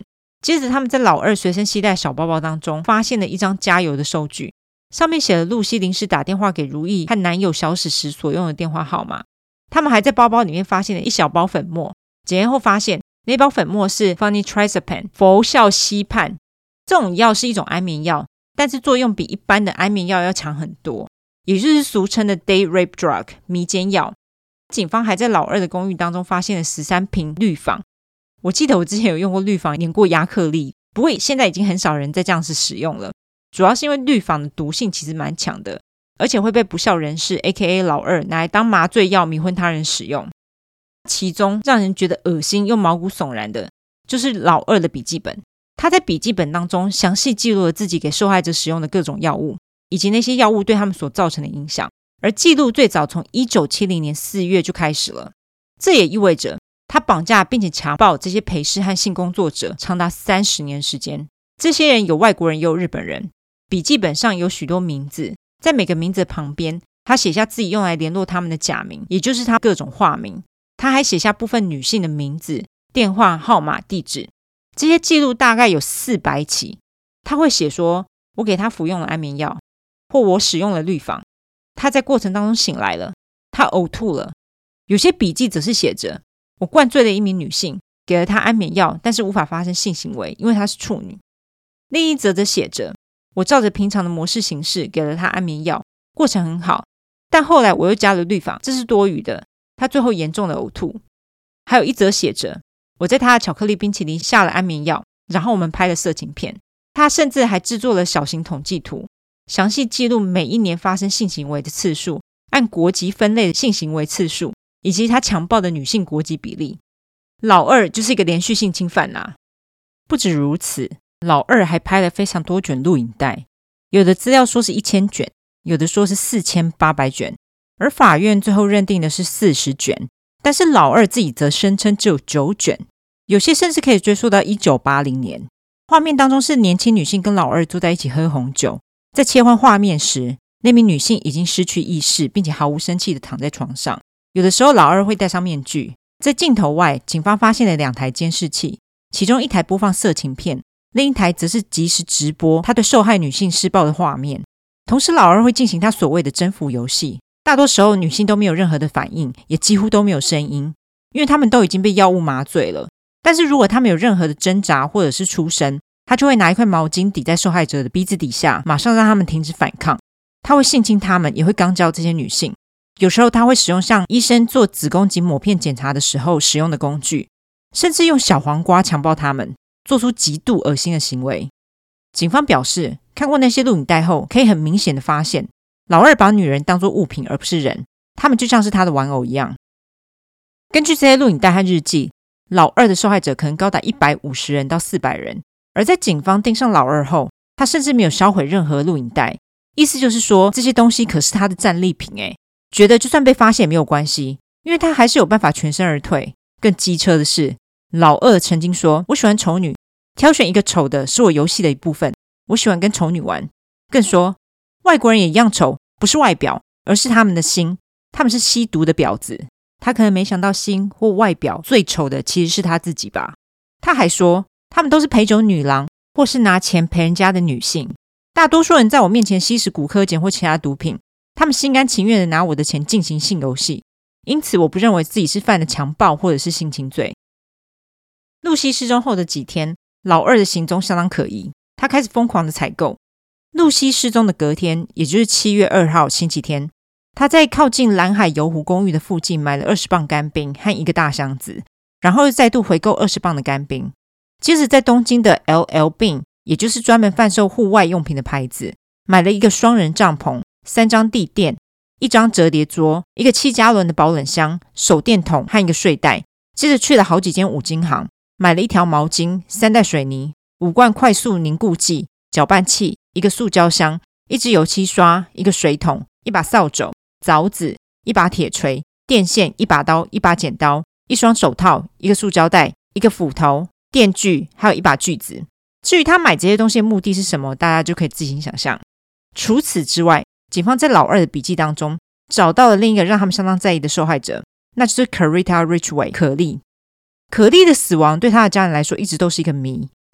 接着他们在老二随身携带小包包当中发现了一张加油的收据，上面写了露西临时打电话给如意和男友小史时所用的电话号码。他们还在包包里面发现了一小包粉末，检验后发现那包粉末是 Phonitrazepam 氟效西泮，这种药是一种安眠药，但是作用比一般的安眠药要强很多，也就是俗称的 day rape drug 迷奸药。警方还在老二的公寓当中发现了13瓶氯仿。我记得我之前有用过氯仿粘过亚克力，不过现在已经很少人在这样子使用了，主要是因为氯仿的毒性其实蛮强的，而且会被不孝人士 AKA 老二拿来当麻醉药迷昏他人使用。其中让人觉得恶心又毛骨悚然的就是老二的笔记本，他在笔记本当中详细记录了自己给受害者使用的各种药物，以及那些药物对他们所造成的影响，而记录最早从1970年4月就开始了。这也意味着他绑架并且强暴这些陪侍和性工作者长达30年时间。这些人有外国人也有日本人，笔记本上有许多名字，在每个名字的旁边他写下自己用来联络他们的假名，也就是他各种化名。他还写下部分女性的名字、电话号码、地址。这些记录大概有400起。他会写说我给他服用了安眠药，或我使用了氯仿，他在过程当中醒来了，他呕吐了。有些笔记则是写着我灌醉了一名女性，给了她安眠药，但是无法发生性行为，因为她是处女。另一则则写着我照着平常的模式行事，给了她安眠药，过程很好，但后来我又加了氯仿，这是多余的，她最后严重的呕吐。还有一则写着我在她的巧克力冰淇淋下了安眠药，然后我们拍了色情片。他甚至还制作了小型统计图，详细记录每一年发生性行为的次数，按国籍分类的性行为次数，以及他强暴的女性国籍比例。老二就是一个连续性侵犯啊。不止如此，老二还拍了非常多卷录影带，有的资料说是1000卷，有的说是4800卷，而法院最后认定的是40卷，但是老二自己则声称只有9卷，有些甚至可以追溯到1980年。画面当中是年轻女性跟老二坐在一起喝红酒，在切换画面时，那名女性已经失去意识，并且毫无生气地躺在床上。有的时候老二会戴上面具。在镜头外，警方发现了2台监视器，其中一台播放色情片，另一台则是即时直播他对受害女性施暴的画面。同时老二会进行他所谓的征服游戏，大多时候女性都没有任何的反应，也几乎都没有声音，因为他们都已经被药物麻醉了。但是如果他们有任何的挣扎或者是出声，他就会拿一块毛巾抵在受害者的鼻子底下，马上让他们停止反抗。他会性侵他们，也会肛交这些女性。有时候他会使用像医生做子宫颈抹片检查的时候使用的工具，甚至用小黄瓜强暴他们，做出极度恶心的行为。警方表示，看过那些录影带后，可以很明显的发现，老二把女人当作物品而不是人，他们就像是他的玩偶一样。根据这些录影带和日记，老二的受害者可能高达150人到400人，而在警方盯上老二后，他甚至没有销毁任何录影带，意思就是说这些东西可是他的战利品觉得就算被发现也没有关系，因为他还是有办法全身而退。更机车的是，老二曾经说我喜欢丑女，挑选一个丑的是我游戏的一部分，我喜欢跟丑女玩。更说外国人也一样丑，不是外表，而是他们的心，他们是吸毒的婊子。他可能没想到心或外表最丑的其实是他自己吧。他还说他们都是陪酒女郎，或是拿钱陪人家的女性。大多数人在我面前吸食古柯碱或其他毒品，他们心甘情愿的拿我的钱进行性游戏，因此我不认为自己是犯了强暴或者是性侵罪。露西失踪后的几天，老二的行踪相当可疑，他开始疯狂的采购。露西失踪的隔天，也就是7月2号星期天，他在靠近蓝海游湖公寓的附近买了20磅干冰和一个大箱子，然后又再度回购20磅的干冰。接着在东京的 LL Bean， 也就是专门贩售户外用品的牌子，买了一个双人帐篷、3张地垫、1张折叠桌、一个7加仑的保冷箱、手电筒和一个睡袋。接着去了好几间五金行，买了1条毛巾、3袋水泥、5罐快速凝固剂、搅拌器、一个塑胶箱、1支油漆刷、一个水桶、1把扫帚、凿子、1把铁锤、电线、1把刀、1把剪刀、1双手套、一个塑胶袋、一个斧头、电锯，还有1把锯子。至于他买这些东西的目的是什么，大家就可以自行想象。除此之外，警方在老二的笔记当中找到了另一个让他们相当在意的受害者，那就是 Carita Ridgway 可莉。可莉的死亡对他的家人来说一直都是一个谜，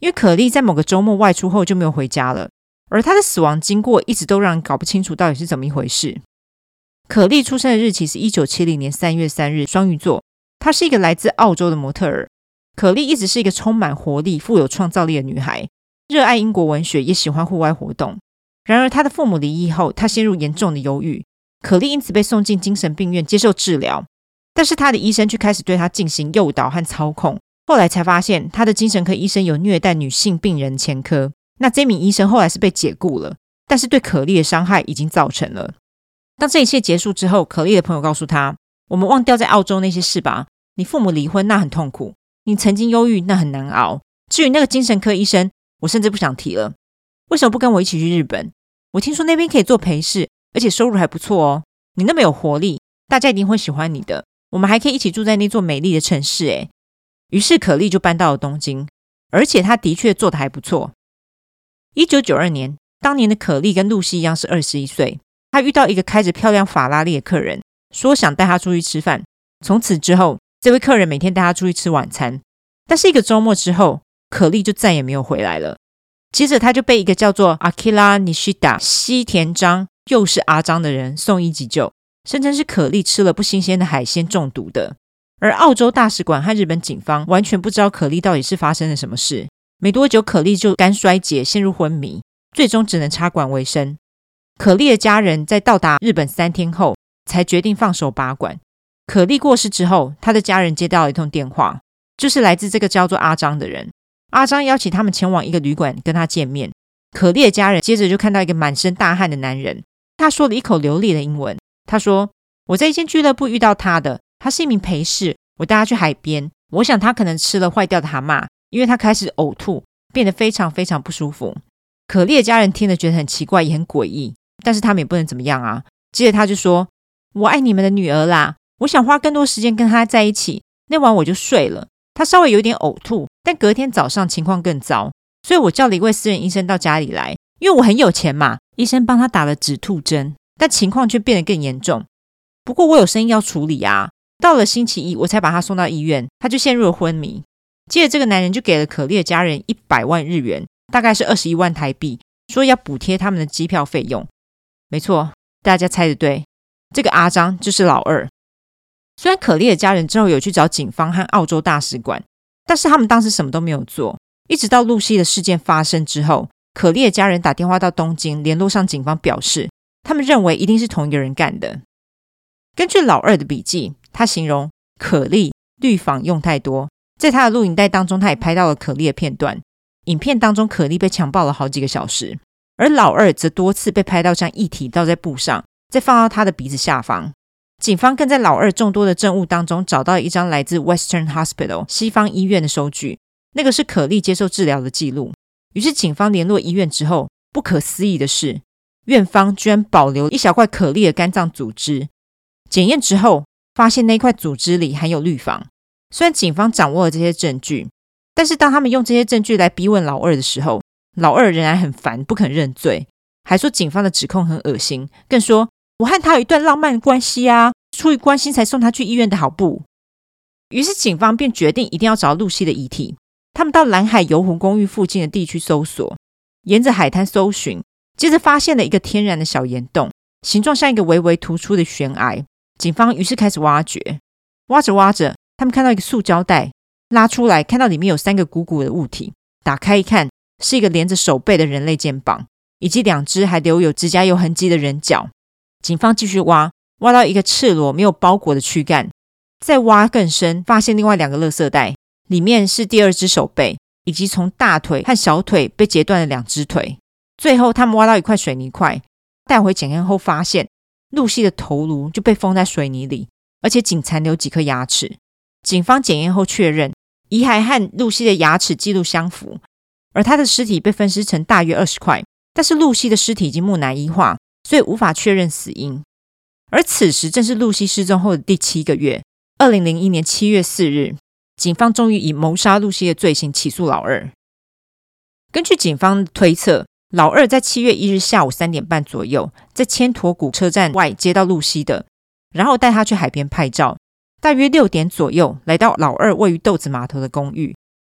因为可莉在某个周末外出后就没有回家了，而她的死亡经过一直都让人搞不清楚到底是怎么一回事。可莉出生的日期是1970年3月3日，双鱼座。她是一个来自澳洲的模特儿。可莉一直是一个充满活力、富有创造力的女孩，热爱英国文学，也喜欢户外活动。然而她的父母离异后，她陷入严重的忧郁，可莉因此被送进精神病院接受治疗。但是她的医生却开始对她进行诱导和操控，后来才发现她的精神科医生有虐待女性病人前科。那这名医生后来是被解雇了，但是对可莉的伤害已经造成了。当这一切结束之后，可莉的朋友告诉她，我们忘掉在澳洲那些事吧，你父母离婚那很痛苦，你曾经忧郁那很难熬，至于那个精神科医生，我甚至不想提了。为什么不跟我一起去日本？我听说那边可以做陪侍，而且收入还不错哦。你那么有活力，大家一定会喜欢你的，我们还可以一起住在那座美丽的城市耶。于是可莉就搬到了东京，而且她的确做得还不错。1992年，当年的可莉跟露西一样是21岁，她遇到一个开着漂亮法拉利的客人，说想带她出去吃饭。从此之后，这位客人每天带她出去吃晚餐。但是一个周末之后，可莉就再也没有回来了。接着她就被一个叫做 Akira Nishida 西田章，又是阿章的人送医急救，声称是可莉吃了不新鲜的海鲜中毒的。而澳洲大使馆和日本警方完全不知道可莉到底是发生了什么事。没多久，可莉就肝衰竭，陷入昏迷，最终只能插管为生。可莉的家人在到达日本3天后，才决定放手拔管。可莉过世之后，他的家人接到了一通电话，就是来自这个叫做阿章的人。阿章邀请他们前往一个旅馆跟他见面。可莉的家人接着就看到一个满身大汗的男人，他说了一口流利的英文。他说，我在一间俱乐部遇到他的，他是一名陪侍，我带他去海边，我想他可能吃了坏掉的蛤蟆，因为他开始呕吐，变得非常非常不舒服。可莉的家人听了觉得很奇怪也很诡异，但是他们也不能怎么样啊。接着他就说，我爱你们的女儿啦，我想花更多时间跟她在一起。那晚我就睡了，她稍微有点呕吐，但隔天早上情况更糟，所以我叫了一位私人医生到家里来，因为我很有钱嘛。医生帮他打了止吐针，但情况却变得更严重。不过我有生意要处理啊，到了星期一我才把他送到医院，他就陷入了昏迷。接着这个男人就给了可莉的家人100万日元，大概是21万台币，说要补贴他们的机票费用。没错，大家猜得对，这个阿章就是老二。虽然可莉的家人之后有去找警方和澳洲大使馆，但是他们当时什么都没有做。一直到露西的事件发生之后，可莉的家人打电话到东京联络上警方，表示他们认为一定是同一个人干的。根据老二的笔记，他形容可莉氯仿用太多。在他的录影带当中，他也拍到了可莉的片段。影片当中，可莉被强暴了好几个小时，而老二则多次被拍到将液体倒在布上，再放到他的鼻子下方。警方更在老二众多的证物当中找到了一张来自 Western Hospital 西方医院的收据，那个是可莉接受治疗的记录。于是警方联络医院之后，不可思议的是，院方居然保留一小块可莉的肝脏组织。检验之后，发现那块组织里含有氯仿。虽然警方掌握了这些证据，但是当他们用这些证据来逼问老二的时候，老二仍然很烦，不肯认罪，还说警方的指控很恶心，更说我和他有一段浪漫的关系啊，出于关心才送他去医院的好不？于是警方便决定一定要找露西的遗体。他们到蓝海游湖公寓附近的地区搜索，沿着海滩搜寻，接着发现了一个天然的小岩洞，形状像一个微微突出的悬崖。警方于是开始挖掘，挖着挖着，他们看到一个塑胶袋，拉出来看到里面有3个鼓鼓的物体，打开一看，是一个连着手背的人类肩膀，以及2只还留有指甲油痕迹的人脚。警方继续挖，挖到一个赤裸没有包裹的躯干，再挖更深，发现另外2个垃圾袋，里面是第2只手背，以及从大腿和小腿被截断的2只腿。最后他们挖到一块水泥块，带回检验后发现露西的头颅就被封在水泥里，而且仅残留几颗牙齿。警方检验后确认，遗骸和露西的牙齿记录相符，而她的尸体被分尸成大约20块，但是露西的尸体已经木乃伊化，所以无法确认死因。而此时正是露西失踪后的第7个月，2001年7月4日，警方终于以谋杀露西的罪行起诉老二。根据警方的推测，老二在7月1日下午3点半左右，在千陀谷车站外接到露西的，然后带她去海边拍照。大约6点左右，来到老二位于豆子码头的公寓，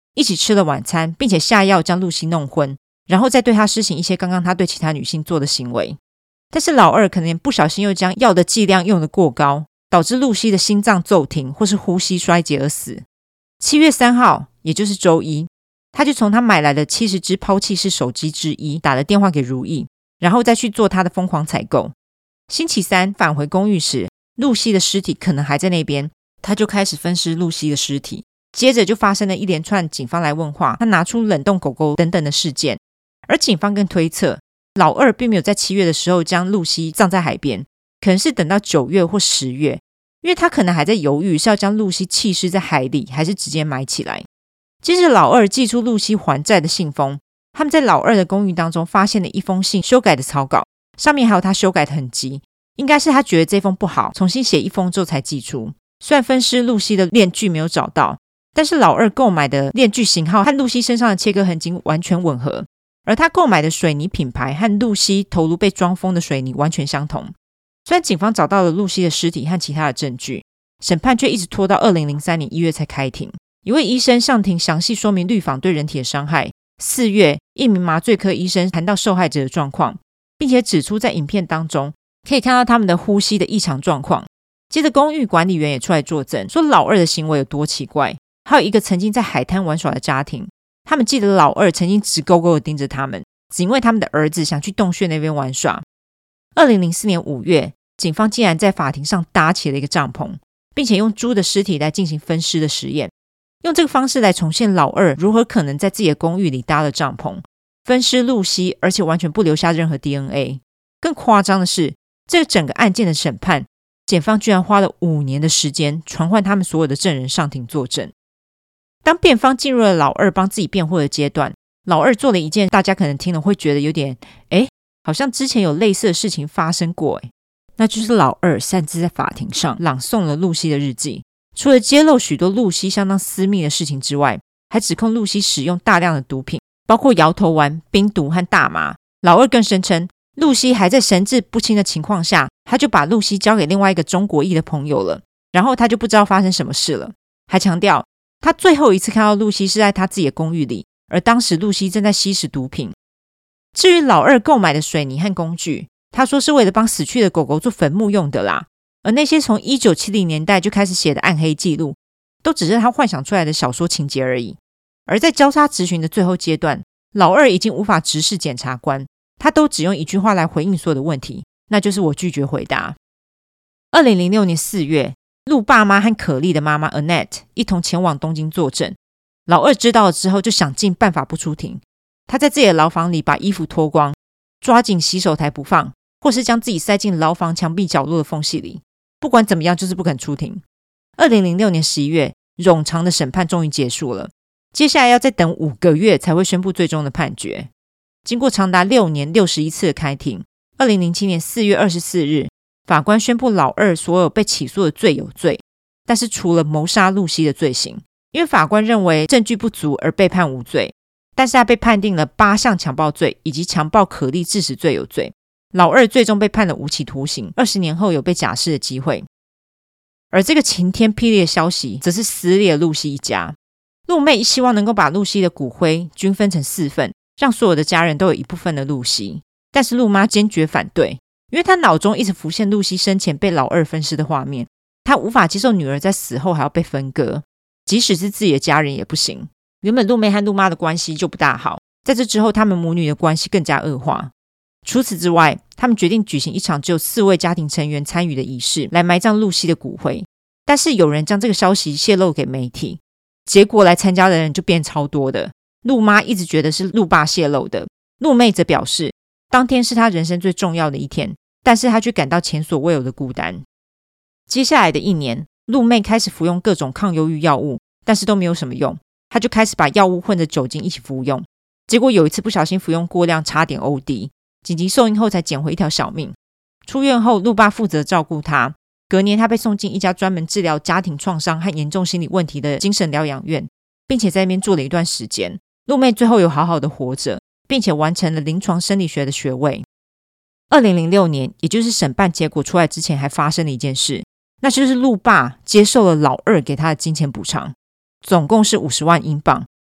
一起吃了晚餐，并且下药将露西弄昏，然后再对她施行一些刚刚他对其他女性做的行为。但是老二可能不小心又将药的剂量用得过高，导致露西的心脏骤停或是呼吸衰竭而死。7月3号，也就是周一，他就从他买来的70只抛弃式手机之一打了电话给如意，然后再去做他的疯狂采购。星期三返回公寓时，露西的尸体可能还在那边，他就开始分尸露西的尸体。接着就发生了一连串警方来问话，他拿出冷冻狗狗等等的事件。而警方更推测，老二并没有在7月的时候将露西葬在海边，可能是等到9月或10月，因为他可能还在犹豫是要将露西弃尸在海里，还是直接埋起来。接着老二寄出露西还债的信封，他们在老二的公寓当中发现了一封信修改的草稿，上面还有他修改的痕迹，应该是他觉得这封不好，重新写一封之后才寄出。虽然分尸露西的链锯没有找到，但是老二购买的链锯型号和露西身上的切割痕迹完全吻合，而他购买的水泥品牌和露西头颅被装封的水泥完全相同。虽然警方找到了露西的尸体和其他的证据，审判却一直拖到2003年1月才开庭。一位医生向庭详细说明氯仿对人体的伤害。4月，一名麻醉科医生谈到受害者的状况，并且指出在影片当中可以看到他们的呼吸的异常状况。接着公寓管理员也出来作证，说老二的行为有多奇怪。还有一个曾经在海滩玩耍的家庭，他们记得老二曾经直勾勾地盯着他们，只因为他们的儿子想去洞穴那边玩耍。2004年5月，警方竟然在法庭上搭起了一个帐篷，并且用猪的尸体来进行分尸的实验，用这个方式来重现老二如何可能在自己的公寓里搭了帐篷分尸露西，而且完全不留下任何 DNA。 更夸张的是，这整个案件的审判，检方居然花了5年的时间传唤他们所有的证人上庭作证。当辩方进入了老二帮自己辩护的阶段，老二做了一件大家可能听了会觉得有点好像之前有类似的事情发生过那就是老二擅自在法庭上朗诵了露西的日记。除了揭露许多露西相当私密的事情之外，还指控露西使用大量的毒品，包括摇头丸、冰毒和大麻。老二更声称露西还在神志不清的情况下，他就把露西交给另外一个中国裔的朋友了，然后他就不知道发生什么事了。还强调他最后一次看到露西是在他自己的公寓里，而当时露西正在吸食毒品。至于老二购买的水泥和工具，他说是为了帮死去的狗狗做坟墓用的啦，而那些从1970年代就开始写的暗黑记录，都只是他幻想出来的小说情节而已。而在交叉质询的最后阶段，老二已经无法直视检察官，他都只用一句话来回应所有的问题，那就是我拒绝回答。2006年4月，陆爸妈和可丽的妈妈 Annette 一同前往东京作证。老二知道了之后就想尽办法不出庭，他在自己的牢房里把衣服脱光，抓紧洗手台不放，或是将自己塞进牢房墙壁角落的缝隙里，不管怎么样就是不肯出庭。2006年11月，冗长的审判终于结束了，接下来要再等5个月才会宣布最终的判决。经过长达6年61次的开庭，2007年4月24日，法官宣布老二所有被起诉的罪有罪，但是除了谋杀露西的罪行，因为法官认为证据不足而被判无罪，但是他被判定了8项强暴罪以及强暴可丽致死罪有罪。老二最终被判了无期徒刑，20年后有被假释的机会。而这个晴天霹雳的消息则是撕裂了露西一家。露妹希望能够把露西的骨灰均分成4份，让所有的家人都有一部分的露西，但是露妈坚决反对，因为她脑中一直浮现露西生前被老二分尸的画面，她无法接受女儿在死后还要被分割，即使是自己的家人也不行。原本露妹和露妈的关系就不大好，在这之后他们母女的关系更加恶化。除此之外，他们决定举行一场只有4位家庭成员参与的仪式来埋葬露西的骨灰，但是有人将这个消息泄露给媒体，结果来参加的人就变超多的。露妈一直觉得是露爸泄露的，露妹则表示当天是她人生最重要的一天，但是她却感到前所未有的孤单。接下来的1年，露妹开始服用各种抗忧郁药物，但是都没有什么用，她就开始把药物混着酒精一起服用，结果有一次不小心服用过量，差点 OD，紧急送医后才捡回一条小命。出院后，陆爸负责照顾他，隔年他被送进一家专门治疗家庭创伤和严重心理问题的精神疗养院，并且在那边住了一段时间。陆妹最后有好好的活着，并且完成了临床生理学的学位。2006年，也就是审判结果出来之前，还发生了一件事，那就是陆爸接受了老二给他的金钱补偿，总共是50万英镑，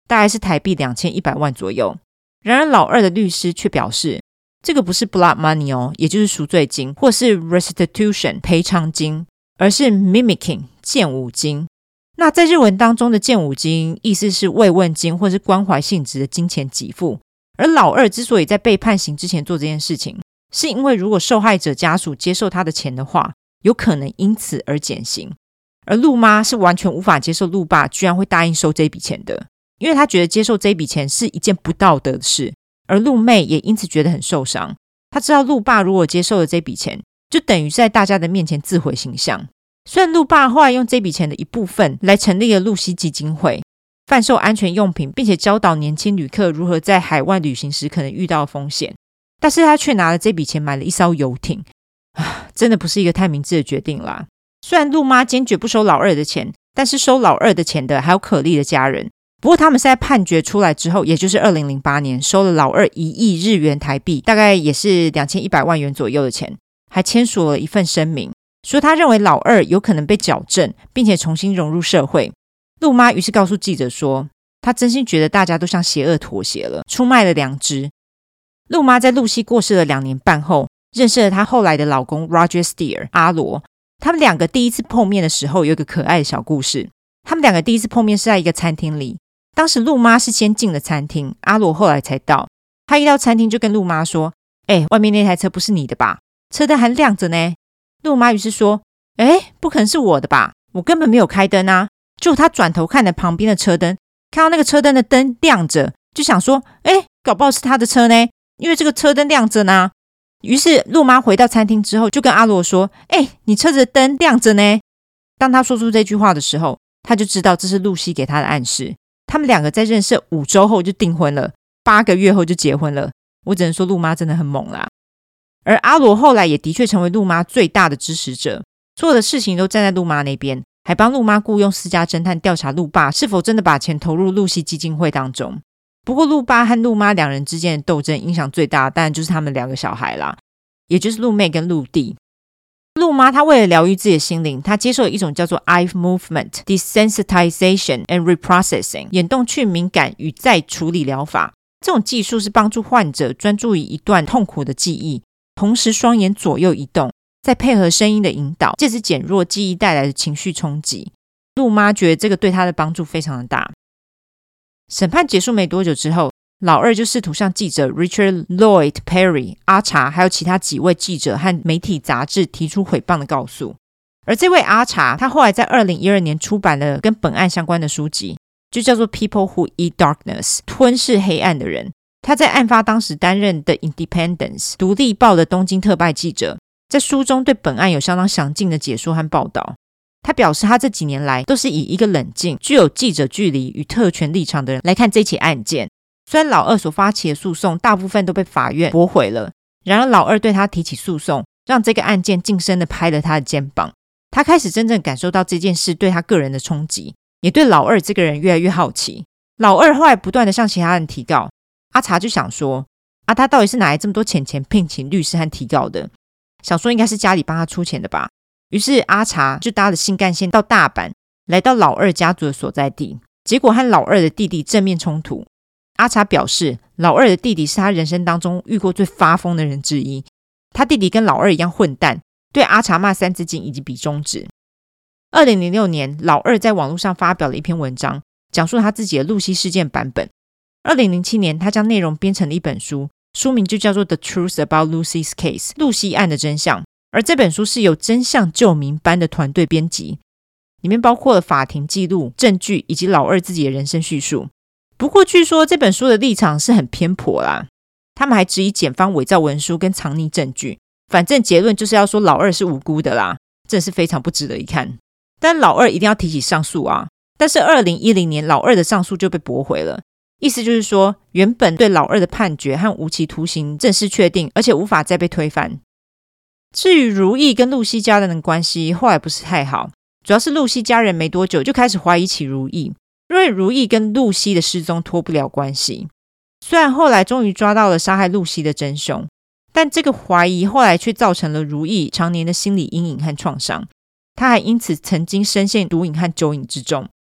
大概是台币2100万左右。然而老二的律师却表示，这个不是 blood money 哦，也就是赎罪金或是 restitution 赔偿金，而是 mimicking 见舞金。那在日文当中的见舞金意思是慰问金或是关怀性质的金钱给付，而老二之所以在被判刑之前做这件事情，是因为如果受害者家属接受他的钱的话，有可能因此而减刑。而陆妈是完全无法接受陆爸居然会答应收这笔钱的，因为他觉得接受这笔钱是一件不道德的事，而陆妹也因此觉得很受伤。他知道陆爸如果接受了这笔钱，就等于是在大家的面前自毁形象。虽然陆爸后来用这笔钱的一部分来成立了露西基金会，贩售安全用品，并且教导年轻旅客如何在海外旅行时可能遇到的风险，但是他却拿了这笔钱买了一艘游艇，真的不是一个太明智的决定啦。虽然陆妈坚决不收老二的钱，但是收老二的钱的还有可莉的家人。不过他们是在判决出来之后，也就是2008年，收了老二1亿日元台币，大概也是2100万元左右的钱，还签署了一份声明，说他认为老二有可能被矫正，并且重新融入社会。陆妈于是告诉记者说，她真心觉得大家都向邪恶妥协了，出卖了良知。陆妈在露西过世了2年半后，认识了她后来的老公 Roger Steer 阿罗。他们两个第一次碰面的时候有一个可爱的小故事。他们两个第一次碰面是在一个餐厅里，当时陆妈是先进了餐厅，阿罗后来才到。他一到餐厅就跟陆妈说，外面那台车不是你的吧？车灯还亮着呢。陆妈于是说，不可能是我的吧？我根本没有开灯啊。就他转头看了旁边的车灯，看到那个车灯的灯亮着，就想说，搞不好是他的车呢，因为这个车灯亮着呢。于是陆妈回到餐厅之后就跟阿罗说，你车子的灯亮着呢。当他说出这句话的时候，他就知道这是露西给他的暗示。他们两个在认识5周后就订婚了，8个月后就结婚了。我只能说陆妈真的很猛啦。而阿罗后来也的确成为陆妈最大的支持者，所有的事情都站在陆妈那边，还帮陆妈雇用私家侦探调查陆爸是否真的把钱投入露西基金会当中。不过陆爸和陆妈两人之间的斗争影响最大的当然就是他们2个小孩啦，也就是陆妹跟陆弟。陆妈她为了疗愈自己的心灵，她接受了一种叫做 Eye Movement Desensitization and Reprocessing 眼动去敏感与再处理疗法。这种技术是帮助患者专注于一段痛苦的记忆，同时双眼左右移动，再配合声音的引导，借此减弱记忆带来的情绪冲击。陆妈觉得这个对她的帮助非常的大。审判结束没多久之后，老二就试图向记者 Richard Lloyd Perry 阿查还有其他几位记者和媒体杂志提出诽谤的告诉。而这位阿查他后来在2012年出版了跟本案相关的书籍，就叫做 People Who Eat Darkness 吞噬黑暗的人。他在案发当时担任的 Independence 独立报的东京特派记者，在书中对本案有相当详尽的解说和报道。他表示他这几年来都是以一个冷静、具有记者距离与特权立场的人来看这起案件。虽然老二所发起的诉讼大部分都被法院驳回了，然而老二对他提起诉讼，让这个案件近身的拍了他的肩膀。他开始真正感受到这件事对他个人的冲击，也对老二这个人越来越好奇。老二后来不断的向其他人提告，阿查就想说，他到底是哪来这么多钱聘请律师和提告的？想说应该是家里帮他出钱的吧。于是阿查就搭了新干线到大阪，来到老二家族的所在地，结果和老二的弟弟正面冲突。阿查表示，老二的弟弟是他人生当中遇过最发疯的人之一，他弟弟跟老二一样混蛋，对阿查骂三字经以及比中指。2006年，老二在网络上发表了一篇文章，讲述他自己的露西事件版本。2007年，他将内容编成了一本书，书名就叫做 The Truth About Lucy's Case 露西案的真相。而这本书是由真相救民班的团队编辑，里面包括了法庭记录、证据以及老二自己的人生叙述。不过据说这本书的立场是很偏颇啦，他们还质疑检方伪造文书跟藏匿证据，反正结论就是要说老二是无辜的啦，真是非常不值得一看。但老二一定要提起上诉啊，但是2010年老二的上诉就被驳回了，意思就是说原本对老二的判决和无期徒刑正式确定，而且无法再被推翻。至于如意跟露西家人的关系后来不是太好，主要是露西家人没多久就开始怀疑起如意，因为如意跟露西的失踪脱不了关系。虽然后来终于抓到了杀害露西的真凶，但这个怀疑后来却造成了如意常年的心理阴影和创伤，他还因此曾经深陷毒瘾和酒瘾之中。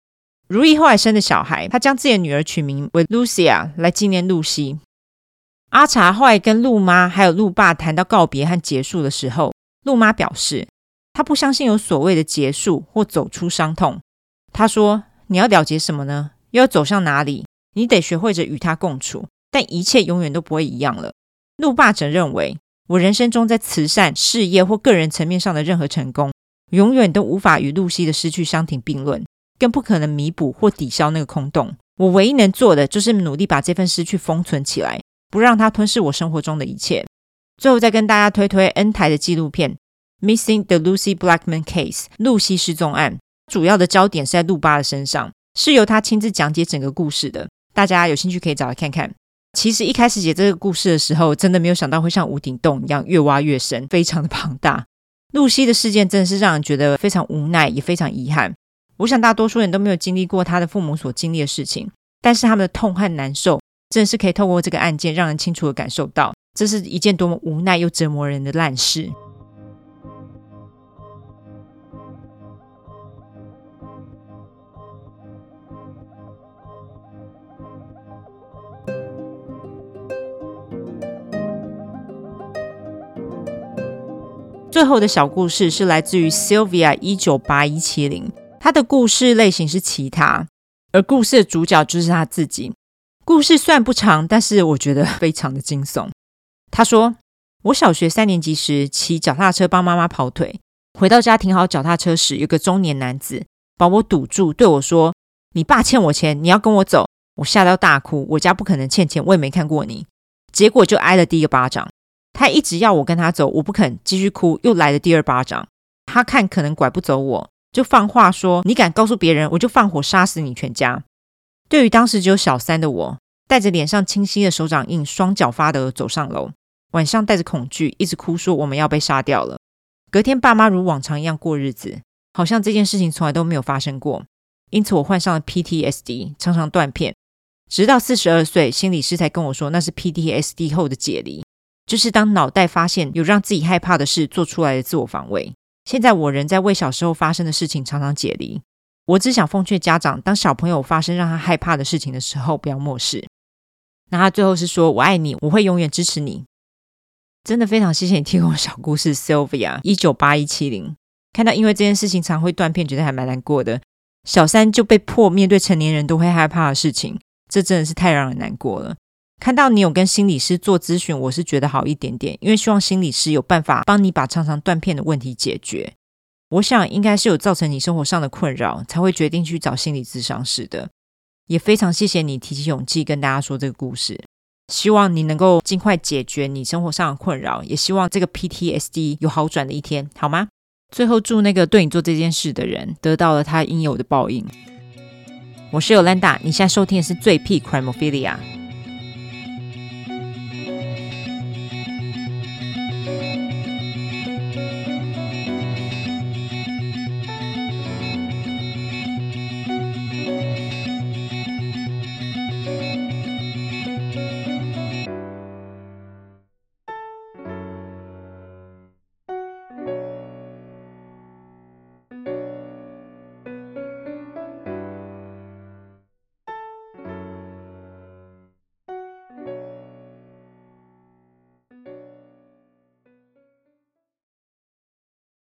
如意后来生的小孩，他将自己的女儿取名为 Lucia 来纪念露西。阿茶后来跟陆妈还有陆爸谈到告别和结束的时候，陆妈表示她不相信有所谓的结束或走出伤痛。她说，你要了结什么呢？又要走向哪里？你得学会着与它共处，但一切永远都不会一样了。陆爸则认为，我人生中在慈善、事业或个人层面上的任何成功，永远都无法与露西的失去相提并论，更不可能弥补或抵消那个空洞。我唯一能做的就是努力把这份失去封存起来，不让它吞噬我生活中的一切。最后再跟大家推推 N 台的纪录片 Missing the Lucy Blackman Case 露西失踪案，主要的焦点是在陆爸的身上，是由他亲自讲解整个故事的，大家有兴趣可以找来看看。其实一开始写这个故事的时候，真的没有想到会像无顶洞一样越挖越深，非常的庞大。露西的事件真的是让人觉得非常无奈，也非常遗憾。我想大多数人都没有经历过他的父母所经历的事情，但是他们的痛和难受真的是可以透过这个案件让人清楚地感受到，这是一件多么无奈又折磨人的烂事。最后的小故事是来自于 Sylvia 198170，她的故事类型是其他，而故事的主角就是她自己。故事虽然不长，但是我觉得非常的惊悚。她说，我小学3年级时骑脚踏车帮妈妈跑腿，回到家停好脚踏车时，有个中年男子把我堵住，对我说，你爸欠我钱，你要跟我走。我吓到大哭，我家不可能欠钱，我也没看过你。结果就挨了第一个巴掌。他一直要我跟他走，我不肯，继续哭，又来了第二巴掌。他看可能拐不走我，就放话说，你敢告诉别人，我就放火杀死你全家。对于当时只有小3的我，带着脸上清晰的手掌印，双脚发抖走上楼，晚上带着恐惧一直哭说我们要被杀掉了。隔天爸妈如往常一样过日子，好像这件事情从来都没有发生过。因此我患上了 PTSD， 常常断片，直到42岁，心理师才跟我说那是 PTSD 后的解离，就是当脑袋发现有让自己害怕的事做出来的自我防卫。现在我仍在为小时候发生的事情常常解离。我只想奉劝家长，当小朋友发生让他害怕的事情的时候，不要漠视。那他最后是说，我爱你，我会永远支持你。真的非常谢谢你提供小故事 Sylvia 198170。看到因为这件事情常会断片，觉得还蛮难过的。小3就被迫面对成年人都会害怕的事情，这真的是太让人难过了。看到你有跟心理师做咨询，我是觉得好一点点，因为希望心理师有办法帮你把常常断片的问题解决。我想应该是有造成你生活上的困扰，才会决定去找心理咨商师的。也非常谢谢你提起勇气跟大家说这个故事，希望你能够尽快解决你生活上的困扰，也希望这个 PTSD 有好转的一天，好吗？最后祝那个对你做这件事的人得到了他应有的报应。我是Yolanda，你现在收听的是最屁 Crimophilia。